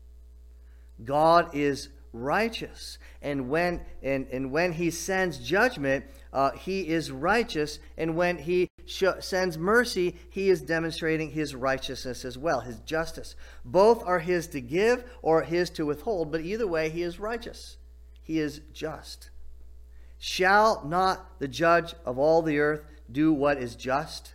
God is righteous, and when and, and when he sends judgment, uh, he is righteous, and when he sh- sends mercy, he is demonstrating his righteousness as well, his justice. Both are his to give or his to withhold, but either way, he is righteous. He is just. Shall not the judge of all the earth do what is just?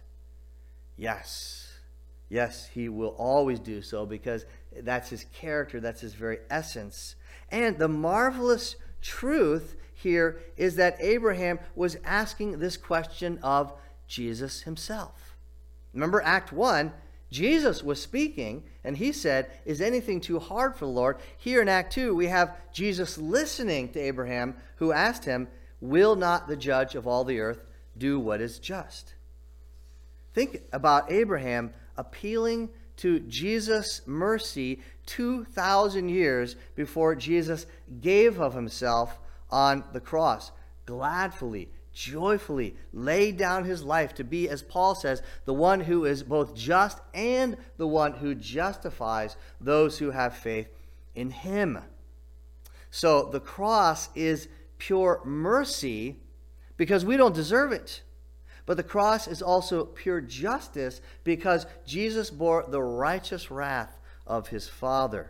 Yes. Yes, he will always do so, because that's his character, that's his very essence. And the marvelous truth here is that Abraham was asking this question of Jesus himself. Remember Act one, Jesus was speaking, and he said, is anything too hard for the Lord? Here in Act two, we have Jesus listening to Abraham, who asked him, will not the judge of all the earth do what is just? Think about Abraham appealing to Jesus' mercy two thousand years before Jesus gave of himself on the cross, gladfully, joyfully laid down his life to be, as Paul says, the one who is both just and the one who justifies those who have faith in him. So the cross is pure mercy because we don't deserve it. But the cross is also pure justice because Jesus bore the righteous wrath of his Father.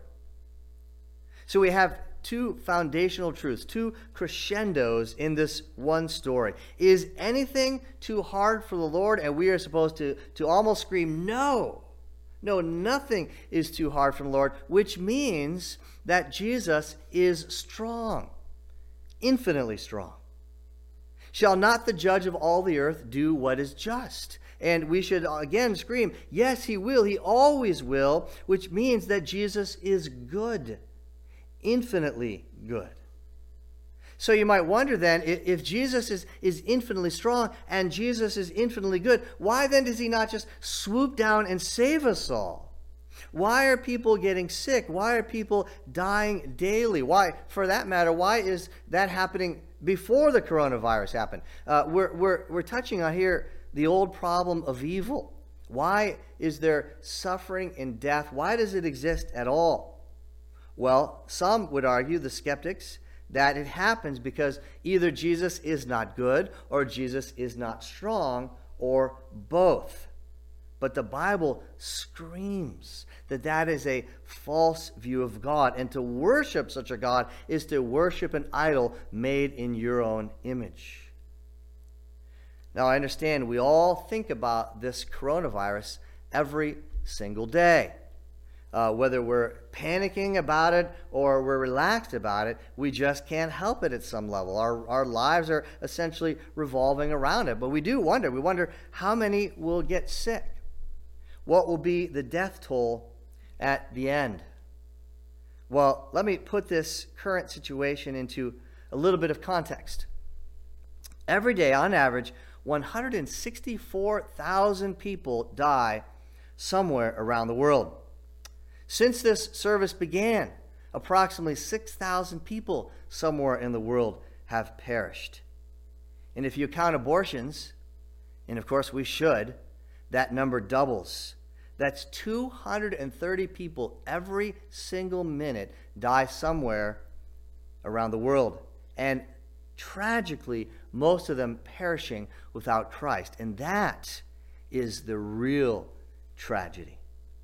So we have two foundational truths, two crescendos in this one story. Is anything too hard for the Lord? And we are supposed to, to almost scream, no. No, nothing is too hard for the Lord, which means that Jesus is strong, infinitely strong. Shall not the judge of all the earth do what is just? And we should again scream, yes, he will. He always will, which means that Jesus is good, infinitely good. So you might wonder then, if Jesus is, is infinitely strong and Jesus is infinitely good, why then does he not just swoop down and save us all? Why are people getting sick? Why are people dying daily? Why, for that matter, why is that happening before the coronavirus happened? Uh, we're, we're, we're touching on here the old problem of evil. Why is there suffering and death? Why does it exist at all? Well, some would argue, the skeptics, that it happens because either Jesus is not good or Jesus is not strong or both. But the Bible screams that that is a false view of God. And to worship such a God is to worship an idol made in your own image. Now, I understand we all think about this coronavirus every single day. Uh, whether we're panicking about it or we're relaxed about it, we just can't help it at some level. Our, our lives are essentially revolving around it. But we do wonder. We wonder how many will get sick. What will be the death toll at the end? Well, let me put this current situation into a little bit of context. Every day, on average, one hundred sixty-four thousand people die somewhere around the world. Since this service began, approximately six thousand people somewhere in the world have perished. And if you count abortions, and of course we should, that number doubles. That's two hundred thirty people every single minute die somewhere around the world. And tragically, most of them perishing without Christ. And that is the real tragedy.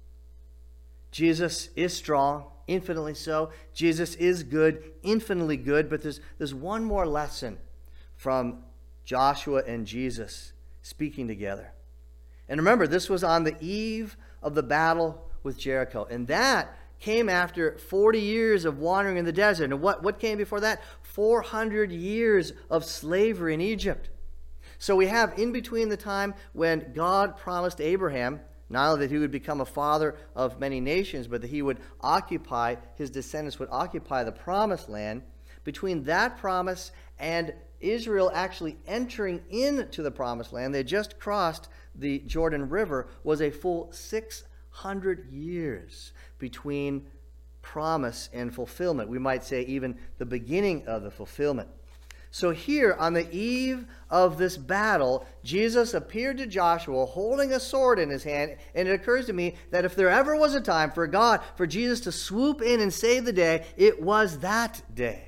Jesus is strong, infinitely so. Jesus is good, infinitely good. But there's, there's one more lesson from Joshua and Jesus speaking together. And remember, this was on the eve of the battle with Jericho. And that came after forty years of wandering in the desert. And what, what came before that? four hundred years of slavery in Egypt. So we have in between the time when God promised Abraham not only that he would become a father of many nations, but that he would occupy, his descendants would occupy the promised land. Between that promise and Israel actually entering into the promised land, they just crossed the Jordan River, was a full six hundred years between promise and fulfillment. We might say even the beginning of the fulfillment. So here, on the eve of this battle, Jesus appeared to Joshua holding a sword in his hand, and it occurs to me that if there ever was a time for God, for Jesus to swoop in and save the day, it was that day.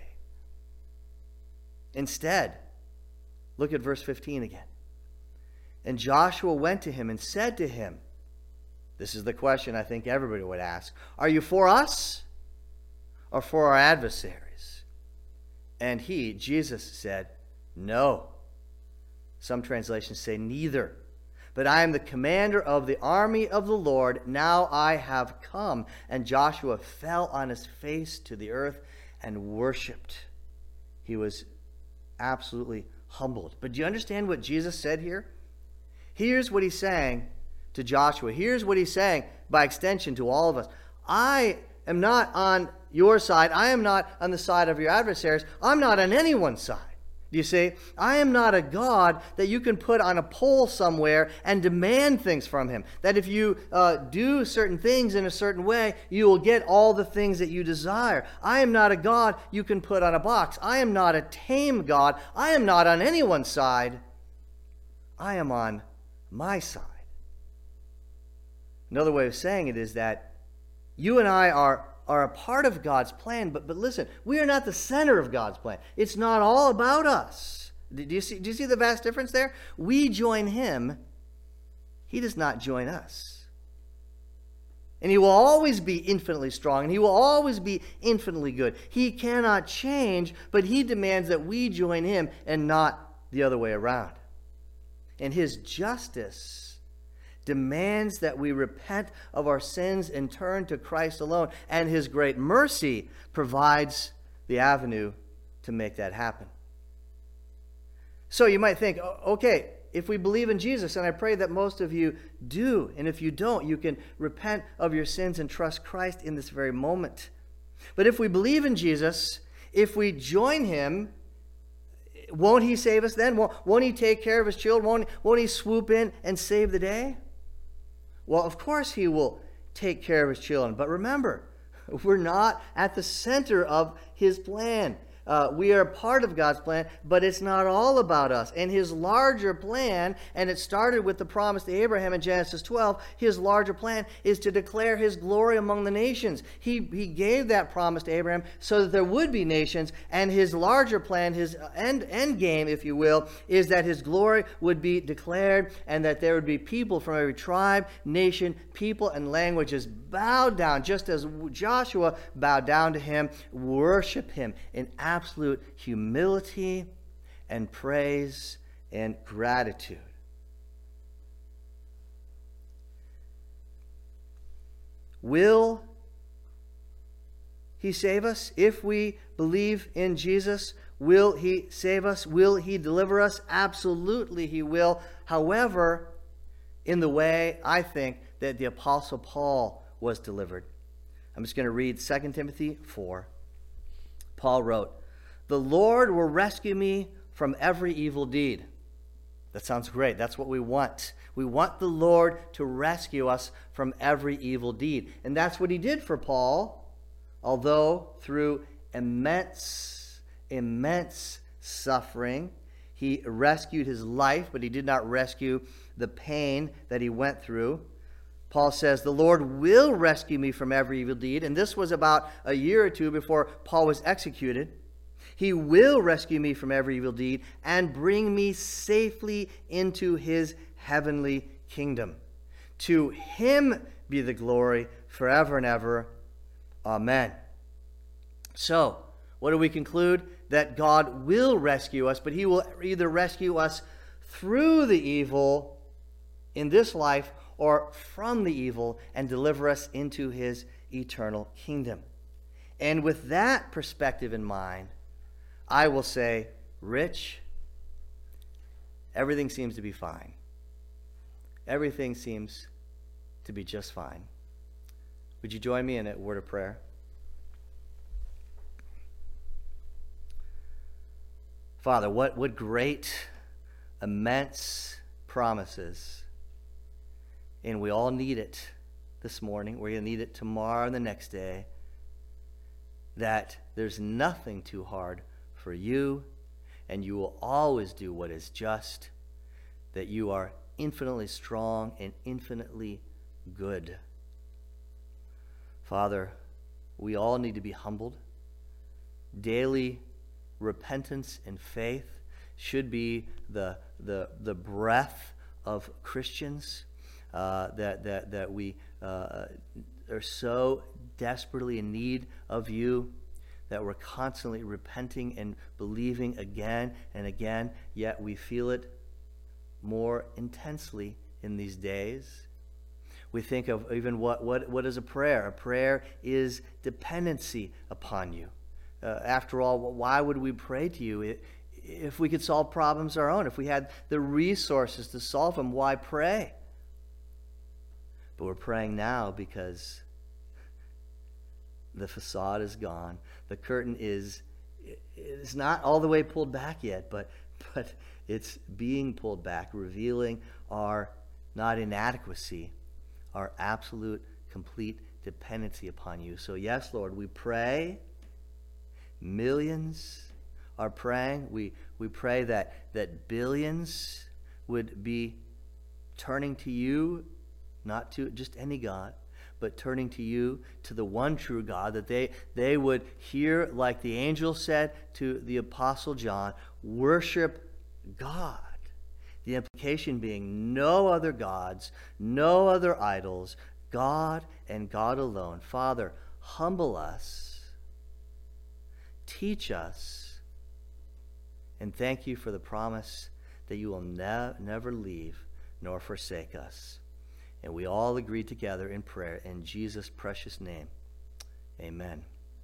Instead, look at verse fifteen again. And Joshua went to him and said to him, this is the question I think everybody would ask, are you for us or for our adversaries? And he, Jesus, said, no. Some translations say neither. But I am the commander of the army of the Lord. Now I have come. And Joshua fell on his face to the earth and worshipped. He was absolutely humbled. But do you understand what Jesus said here? Here's what he's saying to Joshua. Here's what he's saying by extension to all of us. I am not on your side. I am not on the side of your adversaries. I'm not on anyone's side. Do you see? I am not a God that you can put on a pole somewhere and demand things from him. That if you uh, do certain things in a certain way, you will get all the things that you desire. I am not a God you can put on a box. I am not a tame God. I am not on anyone's side. I am on my side. Another way of saying it is that you and I are, are a part of God's plan, but, but listen, we are not the center of God's plan. It's not all about us. Do you see, do you see the vast difference there? We join him. He does not join us. And he will always be infinitely strong, and he will always be infinitely good. He cannot change, but he demands that we join him and not the other way around. And his justice demands that we repent of our sins and turn to Christ alone. And his great mercy provides the avenue to make that happen. So you might think, okay, if we believe in Jesus, and I pray that most of you do, and if you don't, you can repent of your sins and trust Christ in this very moment. But if we believe in Jesus, if we join him, won't he save us then? Won't, won't he take care of his children? Won't, won't he swoop in and save the day? Well, of course he will take care of his children. But remember, we're not at the center of his plan. Uh, we are part of God's plan, but it's not all about us. And his larger plan, and it started with the promise to Abraham in Genesis twelve, his larger plan is to declare his glory among the nations. He, he gave that promise to Abraham so that there would be nations, and his larger plan, his end, end game, if you will, is that his glory would be declared and that there would be people from every tribe, nation, people, and languages bow down, just as Joshua bowed down to him, worship him in absolute humility and praise and gratitude. Will he save us? If we believe in Jesus, will he save us? Will he deliver us? Absolutely he will. However, in the way, I think, that the Apostle Paul was delivered. I'm just going to read Second Timothy four. Paul wrote, "The Lord will rescue me from every evil deed." That sounds great. That's what we want. We want the Lord to rescue us from every evil deed. And that's what he did for Paul, although through immense, immense suffering, he rescued his life, but he did not rescue the pain that he went through. Paul says, "The Lord will rescue me from every evil deed." And this was about a year or two before Paul was executed. He will rescue me from every evil deed and bring me safely into his heavenly kingdom. To him be the glory forever and ever. Amen. So, What do we conclude? That God will rescue us, but he will either rescue us through the evil in this life or from the evil and deliver us into his eternal kingdom. And with that perspective in mind, I will say, Rich, everything seems to be fine. Everything seems to be just fine. Would you join me in a word of prayer? Father, what, what great, immense promises. And we all need it this morning. We're going to need it tomorrow and the next day. That there's nothing too hard for you, and you will always do what is just. That you are infinitely strong and infinitely good. Father, we all need to be humbled. Daily repentance and faith should be the the the breath of Christians, uh, that that that we uh, are so desperately in need of you, that we're constantly repenting and believing again and again, yet we feel it more intensely in these days. We think of even what what what is a prayer? A prayer is dependency upon you. Uh, after all, why would we pray to you if we could solve problems our own? If we had the resources to solve them, why pray? But we're praying now because the facade is gone. The curtain is it's not all the way pulled back yet, but but it's being pulled back, revealing our not inadequacy, our absolute, complete dependency upon you. So yes, Lord, we pray. Millions are praying. We we pray that that billions would be turning to you, not to just any God, but turning to you, to the one true God, that they, they would hear, like the angel said to the Apostle John, worship God. The implication being no other gods, no other idols, God and God alone. Father, humble us, teach us, and thank you for the promise that you will ne- never leave nor forsake us. And we all agree together in prayer in Jesus' precious name. Amen.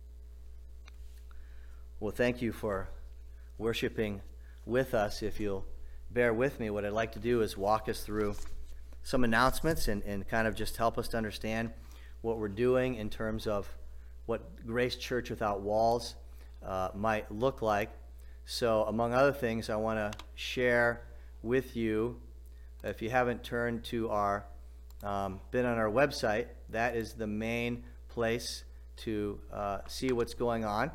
Well, thank you for worshiping with us. If you'll bear with me, what I'd like to do is walk us through some announcements and, and kind of just help us to understand what we're doing in terms of what Grace Church Without Walls uh, might look like. So, among other things, I want to share with you, if you haven't turned to our Um, been on our website, that is the main place to uh, see what's going on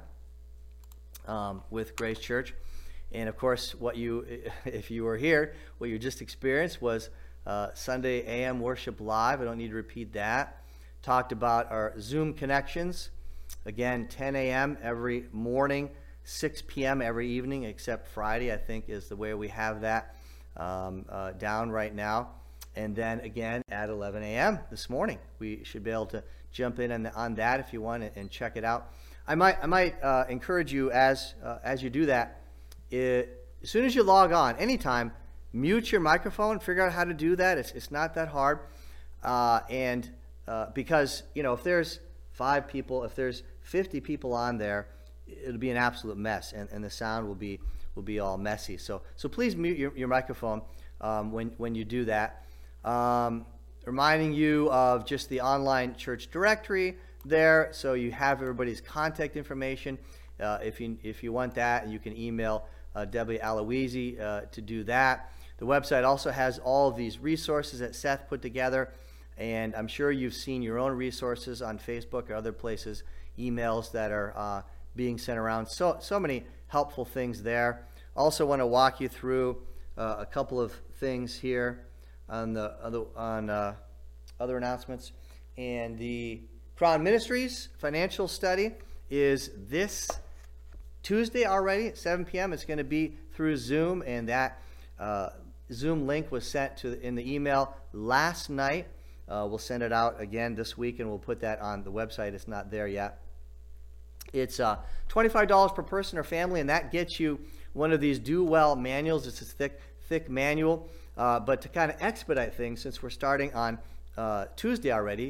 um, with Grace Church. And of course, what you, if you were here, what you just experienced was uh, Sunday A M Worship Live. I don't need to repeat that. Talked about our Zoom connections. Again, ten a.m. every morning, six p.m. every evening, except Friday, I think, is the way we have that um, uh, down right now. And then again at eleven a.m. this morning, we should be able to jump in on, on that if you want and, and check it out. I might I might uh, encourage you as uh, as you do that, it, as soon as you log on, anytime, mute your microphone. Figure out how to do that. It's it's not that hard, uh, and uh, because you know if there's five people, if there's fifty people on there, it'll be an absolute mess, and, and the sound will be will be all messy. So so please mute your, your microphone um, when when you do that. Um, reminding you of just the online church directory there, so you have everybody's contact information. Uh, if you if you want that, you can email uh, Debbie Aloisi uh, to do that. The website also has all of these resources that Seth put together, and I'm sure you've seen your own resources on Facebook or other places, emails that are uh, being sent around. So so many helpful things there. Also want to walk you through uh, a couple of things here on the other on uh, other announcements. And the Crown Ministries financial study is this Tuesday already at seven p.m. It's going to be through Zoom, and that uh, Zoom link was sent to in the email last night. Uh, we'll send it out again this week, and we'll put that on the website. It's not there yet. It's uh, twenty-five dollars per person or family, and that gets you one of these Do Well manuals. It's a thick, thick manual. Uh, but to kind of expedite things, since we're starting on uh, Tuesday already,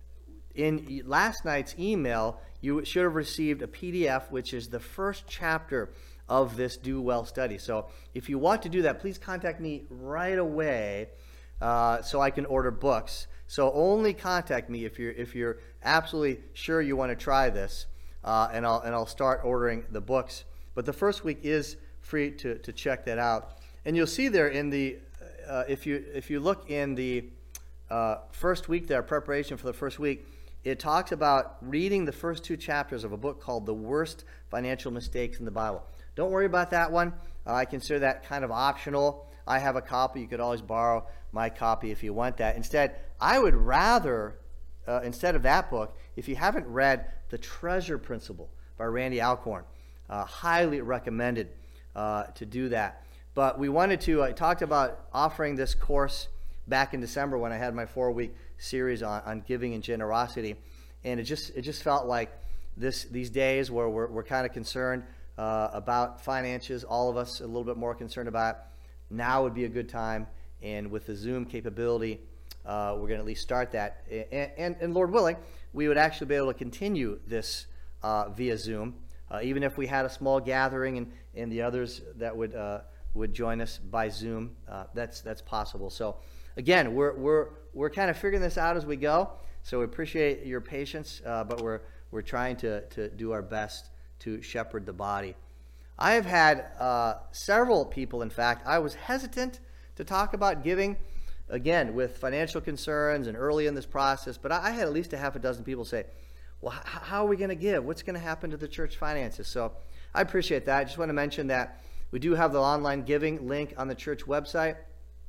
in last night's email, you should have received a P D F, which is the first chapter of this Do Well study. So if you want to do that, please contact me right away uh, so I can order books. So only contact me if you're if you're absolutely sure you want to try this, uh, and I'll and I'll start ordering the books. But the first week is free to to check that out, and you'll see there in the uh, if you if you look in the uh, first week there, preparation for the first week, it talks about reading the first two chapters of a book called The Worst Financial Mistakes in the Bible. Don't worry about that one. Uh, I consider that kind of optional. I have a copy. You could always borrow my copy if you want that. Instead, I would rather, uh, instead of that book, if you haven't read The Treasure Principle by Randy Alcorn, uh, highly recommended uh, to do that. But we wanted to, I talked about offering this course back in December when I had my four-week series on, on giving and generosity. And it just it just felt like this these days where we're, we're kind of concerned uh, about finances, all of us a little bit more concerned about it, now would be a good time. And with the Zoom capability, uh, we're going to at least start that. And, and, and Lord willing, we would actually be able to continue this uh, via Zoom, uh, even if we had a small gathering and, and the others that would uh, would join us by Zoom. Uh, that's that's possible. So again, we're we're we're kind of figuring this out as we go. So we appreciate your patience, uh, but we're we're trying to to do our best to shepherd the body. I have had uh, several people, in fact, I was hesitant to talk about giving, again, with financial concerns and early in this process, but I, I had at least a half a dozen people say, well, h- how are we going to give? What's going to happen to the church finances? So I appreciate that. I just want to mention that we do have the online giving link on the church website.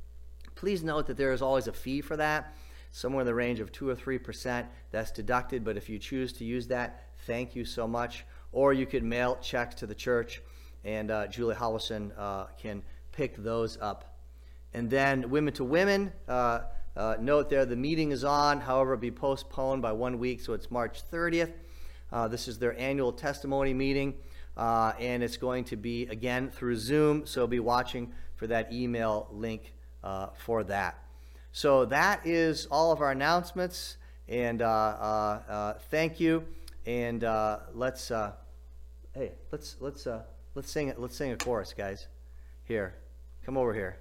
Please note that there is always a fee for that, somewhere in the range of two or three percent that's deducted, but if you choose to use that, thank you so much. Or you could mail checks to the church, and uh, Julie Hollison uh, can pick those up. And then Women to Women, uh, uh, note there the meeting is on, however, it'll be postponed by one week, so it's March thirtieth. Uh, this is their annual testimony meeting, uh, and it's going to be, again, through Zoom, so be watching for that email link uh, for that. So that is all of our announcements, and uh, uh, uh, thank you. And uh, let's, uh, hey, let's let's uh, let's sing it. Let's sing a chorus, guys. Here, come over here.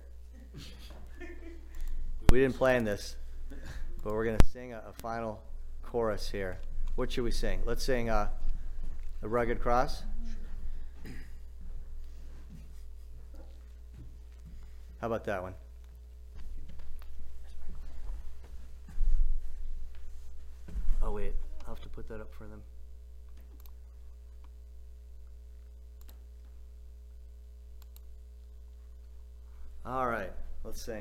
We didn't plan this, but we're gonna sing a, a final chorus here. What should we sing? Let's sing uh, "A Rugged Cross." How about that one? Oh wait, I'll have to put that up for them. All right, let's sing.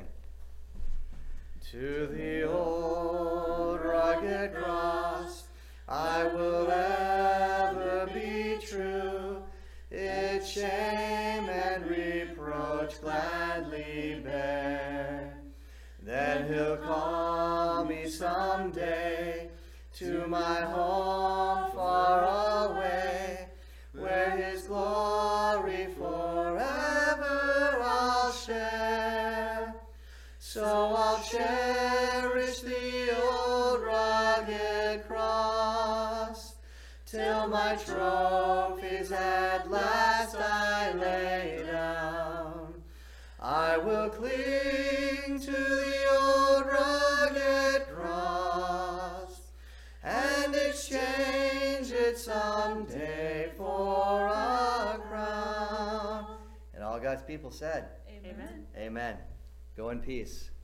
To the old rugged cross I will ever be true, its shame and reproach gladly bear. Then he'll call me someday to my home far away, where his glory forever I'll share. So I'll cherish the old rugged cross, till my trophies at last I lay down. I will cling to the old rugged cross, and exchange it someday for a crown. And all God's people said, Amen. Amen. Go in peace.